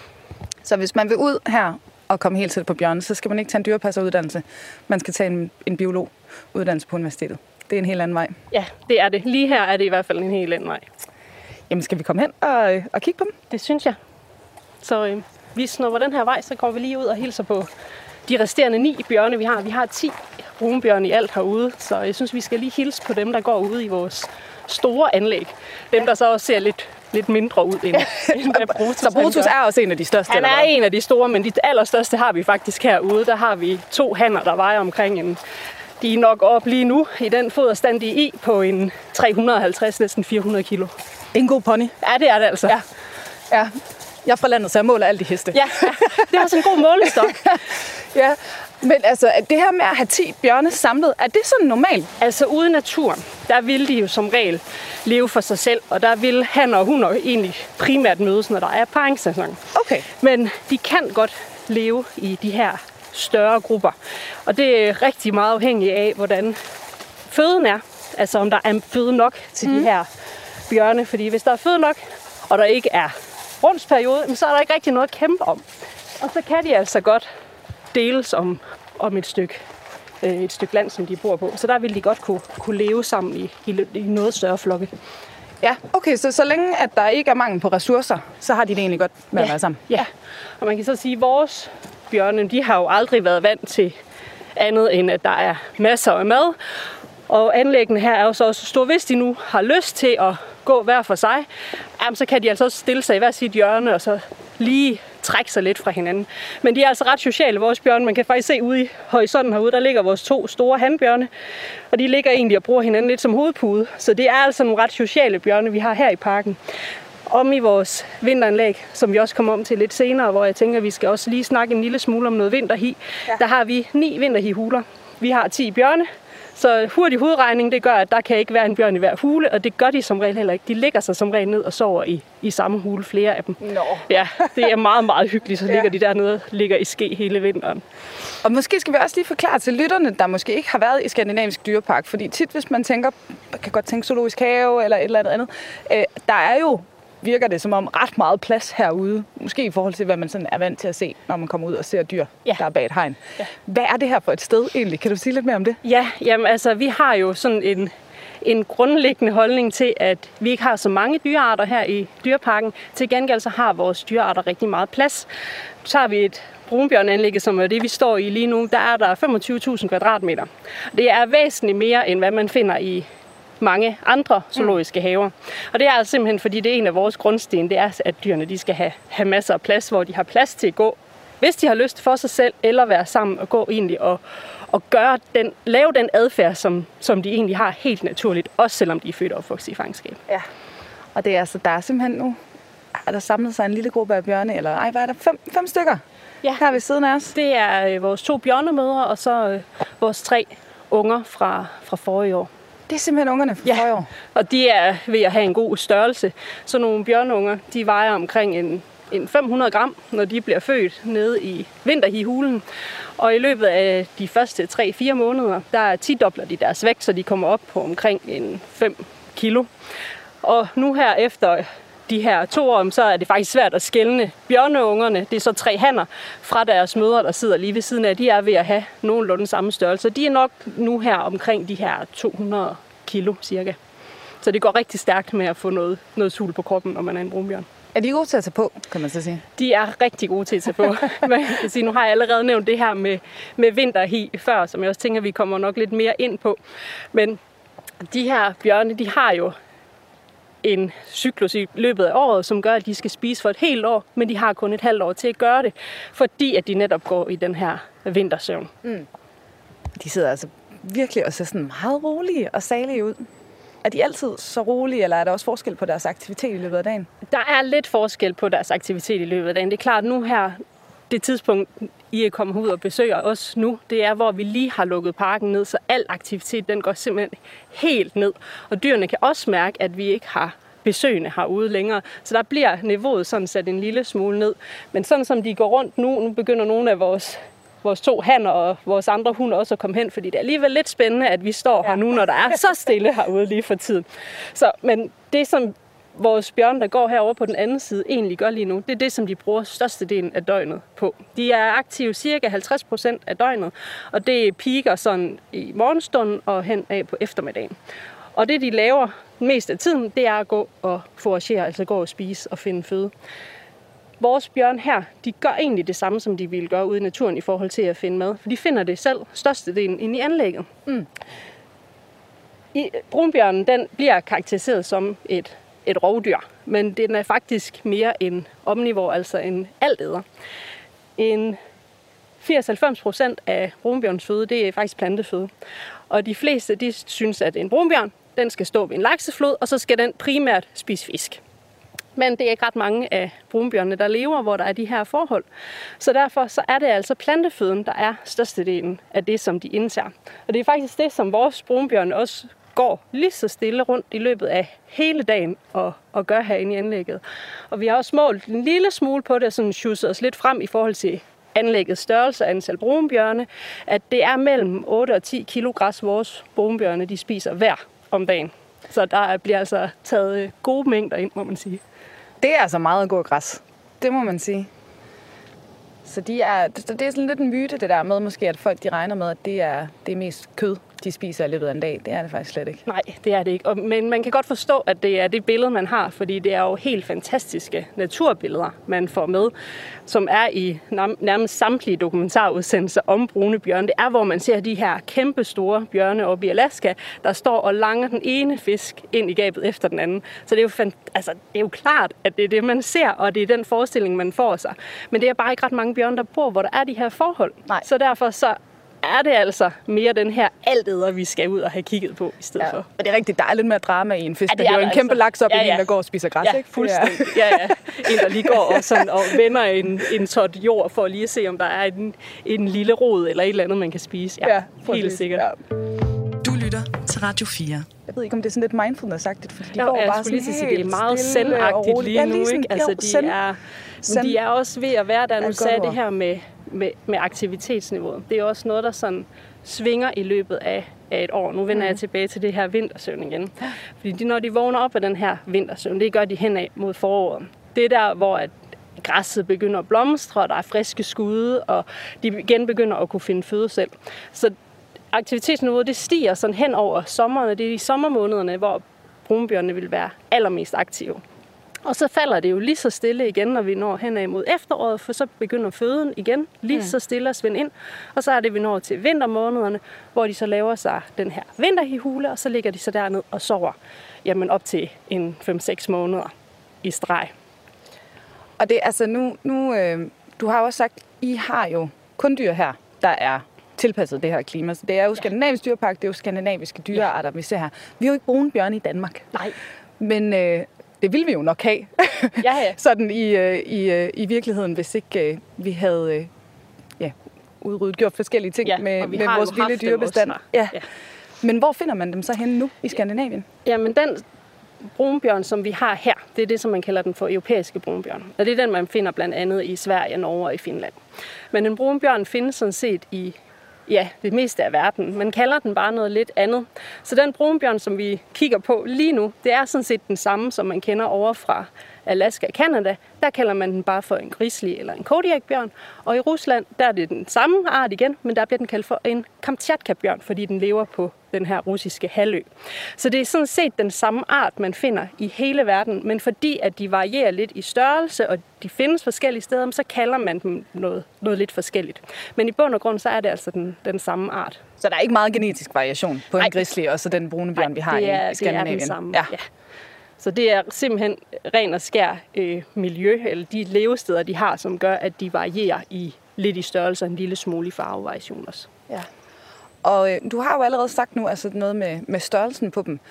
Så hvis man vil ud her og komme helt tæt på bjørnen, så skal man ikke tage en dyrepasseruddannelse. Man skal tage en biologuddannelse på universitetet. Det er en helt anden vej. Ja, det er det. Lige her er det i hvert fald en helt anden vej. Jamen, skal vi komme hen og kigge på dem? Det synes jeg. Så vi snupper den her vej, så går vi lige ud og hilser på de resterende 9 bjørne, vi har. Vi har 10 brunbjørne i alt herude, så jeg synes, vi skal lige hilse på dem, der går ude i vores store anlæg. Dem, der så også ser lidt mindre ud end Brutus. Så Brutus er også en af de største? Han er en af de store, men de allerstørste har vi faktisk herude. Der har vi 2 hanner, der vejer omkring de er nok op lige nu i den foderstand, de er i, på en 350, næsten 400 kilo. En god pony. Ja, det er det altså. Ja. Jeg er fra landet, så jeg måler alt i heste. Ja, det er også en god målestok. Ja, men altså, det her med at have 10 bjørne samlet, er det sådan normalt? Altså ude i naturen, der vil de jo som regel leve for sig selv, og der vil hanner og hunder egentlig primært mødes, når der er paringssæson. Okay. Men de kan godt leve i de her større grupper, og det er rigtig meget afhængigt af, hvordan føden er. Altså om der er føde nok til de her bjørne, fordi hvis der er føde nok, og der ikke er brunstperiode, så er der ikke rigtig noget at kæmpe om. Og så kan de altså godt deles om et stykke land, som de bor på. Så der vil de godt kunne leve sammen i noget større flokke. Ja, okay, så længe at der ikke er mangel på ressourcer, så har de det egentlig godt med at være sammen. Ja, og man kan så sige, at vores bjørne, de har jo aldrig været vant til andet end, at der er masser af mad. Og anlæggene her er jo så også store. Hvis de nu har lyst til at gå hver for sig, så kan de altså også stille sig i hver sit hjørne og så lige trække sig lidt fra hinanden. Men de er altså ret sociale, vores bjørne. Man kan faktisk se ude i horisonten herude, der ligger vores 2 store hanbjørne. Og de ligger egentlig og bruger hinanden lidt som hovedpude. Så det er altså nogle ret sociale bjørne, vi har her i parken. Om i vores vinteranlæg, som vi også kommer om til lidt senere, hvor jeg tænker, at vi skal også lige snakke en lille smule om noget vinterhi. Ja. Der har vi 9 vinterhihuler. Vi har 10 bjørne. Så hurtig hovedregning, det gør, at der kan ikke være en bjørn i hver hule, og det gør de som regel heller ikke. De ligger sig som regel ned og sover i samme hule, flere af dem. Ja, det er meget, meget hyggeligt, så ligger de dernede og ligger i ske hele vinteren. Og måske skal vi også lige forklare til lytterne, der måske ikke har været i Skandinavisk Dyrepark, fordi tit, hvis man kan godt tænke zoologisk have eller et eller andet, der er jo, virker det som om, ret meget plads herude. Måske i forhold til, hvad man sådan er vant til at se, når man kommer ud og ser dyr, der er bag et hegn. Ja. Hvad er det her for et sted egentlig? Kan du sige lidt mere om det? Ja, jamen altså, vi har jo sådan en grundlæggende holdning til, at vi ikke har så mange dyrearter her i dyreparken. Til gengæld så har vores dyrearter rigtig meget plads. Så har vi et brunbjørnanlæg, som er det, vi står i lige nu. Der er der 25.000 kvadratmeter. Det er væsentligt mere, end hvad man finder i mange andre zoologiske haver. Og det er altså simpelthen, fordi det er en af vores grundsten, det er, at dyrene de skal have masser af plads, hvor de har plads til at gå, hvis de har lyst for sig selv, eller være sammen og gå egentlig og lave den adfærd, som de egentlig har helt naturligt, også selvom de er født og opvokset i fangenskab. Ja, og det er altså, der er simpelthen nu, er der samlet sig en lille gruppe af bjørne, eller hvad er der? 5 stykker? Ja. Her ved siden af os. Det er vores 2 bjørnemødre, og så vores 3 unger fra forrige år. Det er simpelthen ungerne fra forrige år? Og de er ved at have en god størrelse. Så nogle bjørneunger, de vejer omkring en 500 gram, når de bliver født nede i vinterhihulen. Og i løbet af de første 3-4 måneder, der 10-dobler de deres vægt, så de kommer op på omkring 5 kilo. Og nu her efter de her 2 år, så er det faktisk svært at skelne bjørneungerne. Det er så 3 hanner fra deres mødre, der sidder lige ved siden af. De er ved at have nogenlunde samme størrelse. De er nok nu her omkring de her 200 kilo cirka. Så det går rigtig stærkt med at få noget sul på kroppen, når man er en brunbjørn. Er de gode til at tage på, kan man så sige? De er rigtig gode til at tage på. Man kan sige, nu har jeg allerede nævnt det her med vinterhi før, som jeg også tænker, vi kommer nok lidt mere ind på. Men de her bjørne, de har jo en cyklus i løbet af året, som gør, at de skal spise for et helt år, men de har kun et halvt år til at gøre det, fordi at de netop går i den her vintersøvn. Mm. De sidder altså virkelig og ser sådan meget rolige og salige ud. Er de altid så rolige, eller er der også forskel på deres aktivitet i løbet af dagen? Der er lidt forskel på deres aktivitet i løbet af dagen. Det er klart, nu her, det tidspunkt, I er kommet ud og besøger os nu, det er, hvor vi lige har lukket parken ned, så al aktivitet, den går simpelthen helt ned. Og dyrene kan også mærke, at vi ikke har besøgende herude længere. Så der bliver niveauet sådan sat en lille smule ned. Men sådan som de går rundt nu begynder nogle af vores 2 hanner og vores andre hunde også at komme hen, fordi det er alligevel lidt spændende, at vi står her nu, når der er så stille herude lige for tiden. Så, men det, som vores bjørn, der går herovre på den anden side, egentlig gør lige nu, det er det, som de bruger størstedelen af døgnet på. De er aktive cirka 50% af døgnet, og det piker sådan i morgenstunden og hen af på eftermiddagen. Og det, de laver mest af tiden, det er at gå og foragere, altså gå og spise og finde føde. Vores bjørn her, de gør egentlig det samme, som de ville gøre ude i naturen i forhold til at finde mad. For de finder det selv størstedelen inde i anlægget. Mm. Brunbjørnen, den bliver karakteriseret som et rovdyr, men den er faktisk mere en omnivor, altså en altæder. En 80-90% af brunbjørns føde, det er faktisk planteføde. Og de fleste, de synes, at en brunbjørn, den skal stå ved en lakseflod, og så skal den primært spise fisk. Men det er ikke ret mange af brunbjørnene, der lever, hvor der er de her forhold. Så derfor så er det altså planteføden, der er størstedelen af det, som de indtager. Og det er faktisk det, som vores brunbjørne også går lige så stille rundt i løbet af hele dagen og gør herinde i anlægget. Og vi har også målt en lille smule på det, og sådan sjusset os lidt frem i forhold til anlæggets størrelse og antal brunbjørne, at det er mellem 8 og 10 kilo græs, vores brunbjørne de spiser hver om dagen. Så der bliver altså taget gode mængder ind, må man sige. Det er altså meget god græs. Det må man sige. Så det er sådan lidt en myte, det der med måske, at folk de regner med, at det er mest kød, de spiser i løbet af en dag. Det er det faktisk slet ikke. Nej, det er det ikke. Men man kan godt forstå, at det er det billede, man har, fordi det er jo helt fantastiske naturbilleder, man får med, som er i nærmest samtlige dokumentarudsendelser om brune bjørne. Det er, hvor man ser de her kæmpe store bjørne oppe i Alaska, der står og langer den ene fisk ind i gabet efter den anden. Så det er jo klart, at det er det, man ser, og det er den forestilling, man får sig. Men det er bare ikke ret mange bjørne, der bor, hvor der er de her forhold. Nej. Så derfor så er det altså mere den her altæder, vi skal ud og have kigget på i stedet for. Og det er rigtigt, der er lidt mere drama i en fisk. Ja, det er jo en kæmpe laks op i en, der går og spiser græs, ikke? Fuldstændig. Ja. En, der lige går og vender en tot jord for at lige se, om der er en lille rod eller et eller andet, man kan spise. Ja, helt sikkert. Ja. Du lytter til Radio 4. Jeg ved ikke, om det er sådan lidt mindfulness-agtigt, fordi de går bare sådan helt sige, det er meget zen-agtigt lige nu, ikke? Altså, de er også ved at være der. Nu sagde det her med aktivitetsniveauet. Det er også noget, der sådan svinger i løbet af et år. Nu vender jeg tilbage til det her vintersøvn igen. Fordi når de vågner op af den her vintersøvn, det gør de henad mod foråret. Det er der, hvor at græsset begynder at blomstre, og der er friske skud, og de igen begynder at kunne finde føde selv. Så aktivitetsniveauet, det stiger sådan hen over sommeren, og det er i sommermånederne, hvor brunbjørnene vil være allermest aktive. Og så falder det jo lige så stille igen, når vi når henad mod efteråret, for så begynder føden igen lige så stille at svinde ind. Og så er det, vi når til vintermånederne, hvor de så laver sig den her vinterhihule, og så ligger de så derned og sover op til en 5-6 måneder i streg. Og det altså nu du har også sagt, I har jo kun dyr her, der er tilpasset det her klima. Så det er jo skandinavisk dyrepark, det er jo skandinaviske dyrearter, vi ser her. Vi har jo ikke brune bjørne i Danmark. Nej. Men det ville vi jo nok have. Ja. Sådan i virkeligheden, hvis ikke vi havde gjort forskellige ting med vores vilde dyrebestand. Ja. Men hvor finder man dem så henne nu i Skandinavien? Jamen den brunbjørn, som vi har her, det er det, som man kalder den for europæiske brunbjørn. Og det er den, man finder blandt andet i Sverige, Norge og i Finland. Men en brunbjørn findes sådan set i det meste af verden. Man kalder den bare noget lidt andet. Så den brunbjørn, som vi kigger på lige nu, det er sådan set den samme, som man kender over fra Alaska og Canada. Der kalder man den bare for en grizzly eller en Kodiakbjørn. Og i Rusland, der er det den samme art igen, men der bliver den kaldt for en Kamchatka-bjørn, fordi den lever på den her russiske halvø. Så det er sådan set den samme art, man finder i hele verden, men fordi at de varierer lidt i størrelse, og de findes forskellige steder, så kalder man dem noget lidt forskelligt. Men i bund og grund, så er det altså den samme art. Så der er ikke meget genetisk variation på en grizzly, og så den brune bjørn, vi har i Skandinavien? Det er den samme, ja. Så det er simpelthen ren og skær miljø, eller de levesteder, de har, som gør, at de varierer lidt i størrelse og en lille smule i farvevariation også. Ja. Og du har jo allerede sagt nu altså noget med størrelsen på dem.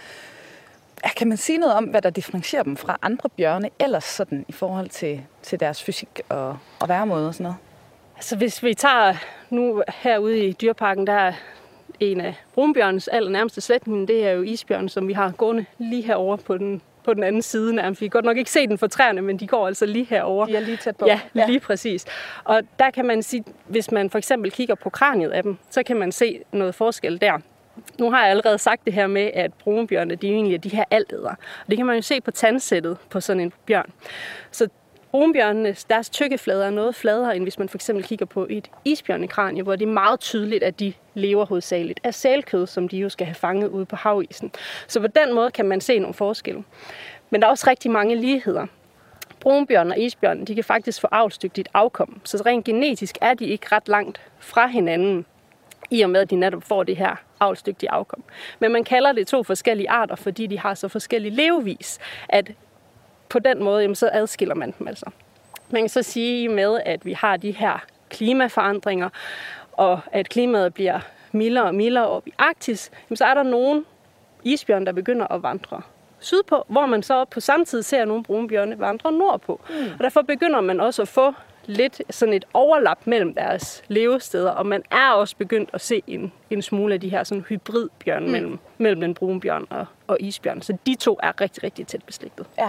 Kan man sige noget om, hvad der differentierer dem fra andre bjørne, ellers sådan i forhold til deres fysik og væremåde og sådan noget? Altså hvis vi tager nu herude i dyreparken, der er en af brunbjørnens allernærmeste slægtninge, det er jo isbjørn, som vi har gående lige herovre på den anden side nærmest. Vi kan godt nok ikke se den for træerne, men de går altså lige herovre. De er lige tæt på. Ja, lige præcis. Og der kan man sige, hvis man for eksempel kigger på kraniet af dem, så kan man se noget forskel der. Nu har jeg allerede sagt det her med, at brunbjørne, de egentlig er de her altædere. Og det kan man jo se på tandsættet på sådan en bjørn. Så brunbjørnene, deres tykkeflader er noget fladere, end hvis man for eksempel kigger på et isbjørnekranie, hvor det er meget tydeligt, at de lever hovedsageligt af sælkød, som de jo skal have fanget ude på havisen. Så på den måde kan man se nogle forskelle. Men der er også rigtig mange ligheder. Brunbjørn og isbjørn, de kan faktisk få avlsdygtigt afkom. Så rent genetisk er de ikke ret langt fra hinanden, i og med, at de netop får det her avlsdygtige afkom. Men man kalder det 2 forskellige arter, fordi de har så forskellige levevis, at på den måde, jamen, så adskiller man dem altså. Man kan så sige med, at vi har de her klimaforandringer, og at klimaet bliver mildere og mildere op i Arktis, jamen, så er der nogle isbjørn, der begynder at vandre sydpå, hvor man så på samme tid ser nogle brunbjørne vandre nordpå. Og derfor begynder man også at få lidt sådan et overlap mellem deres levesteder, og man er også begyndt at se en smule af de her sådan hybridbjørn mellem den brunbjørn og isbjørn. Så de to er rigtig, rigtig tæt beslægtet. Ja.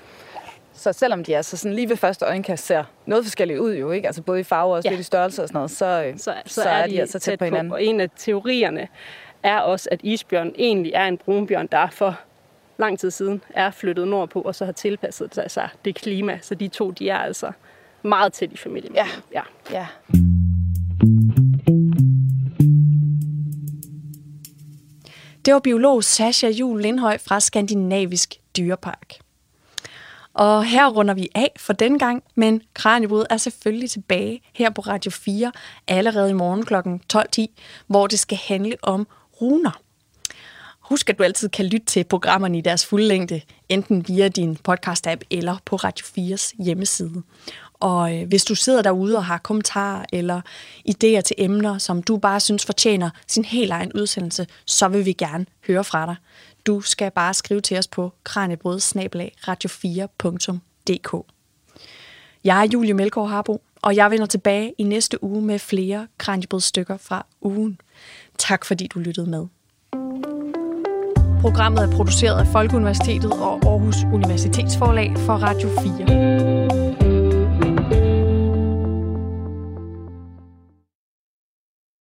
Så selvom de altså sådan lige ved første øjenkast ser noget forskelligt ud jo, ikke? Altså både i farver og lidt i størrelse og sådan noget, så er de altså tæt på hinanden. Og en af teorierne er også, at isbjørn egentlig er en brunbjørn, der for lang tid siden er flyttet nordpå, og så har tilpasset sig det klima. Så de to, de er altså meget tæt i familien. Ja. Det var biolog Sascha Juel Lindhøj fra Skandinavisk Dyrepark. Og her runder vi af for denne gang, men Kraniebrud er selvfølgelig tilbage her på Radio 4 allerede i morgen kl. 12:10, hvor det skal handle om runer. Husk, at du altid kan lytte til programmerne i deres fulde længde, enten via din podcast-app eller på Radio 4's hjemmeside. Og hvis du sidder derude og har kommentarer eller idéer til emner, som du bare synes fortjener sin helt egen udsendelse, så vil vi gerne høre fra dig. Du skal bare skrive til os på kraniebrud@radio4.dk. Jeg er Julie Melgaard Harbo, og jeg vender tilbage i næste uge med flere Kraniebrud-stykker fra ugen. Tak fordi du lyttede med. Programmet er produceret af Folkeuniversitetet og Aarhus Universitetsforlag for Radio 4.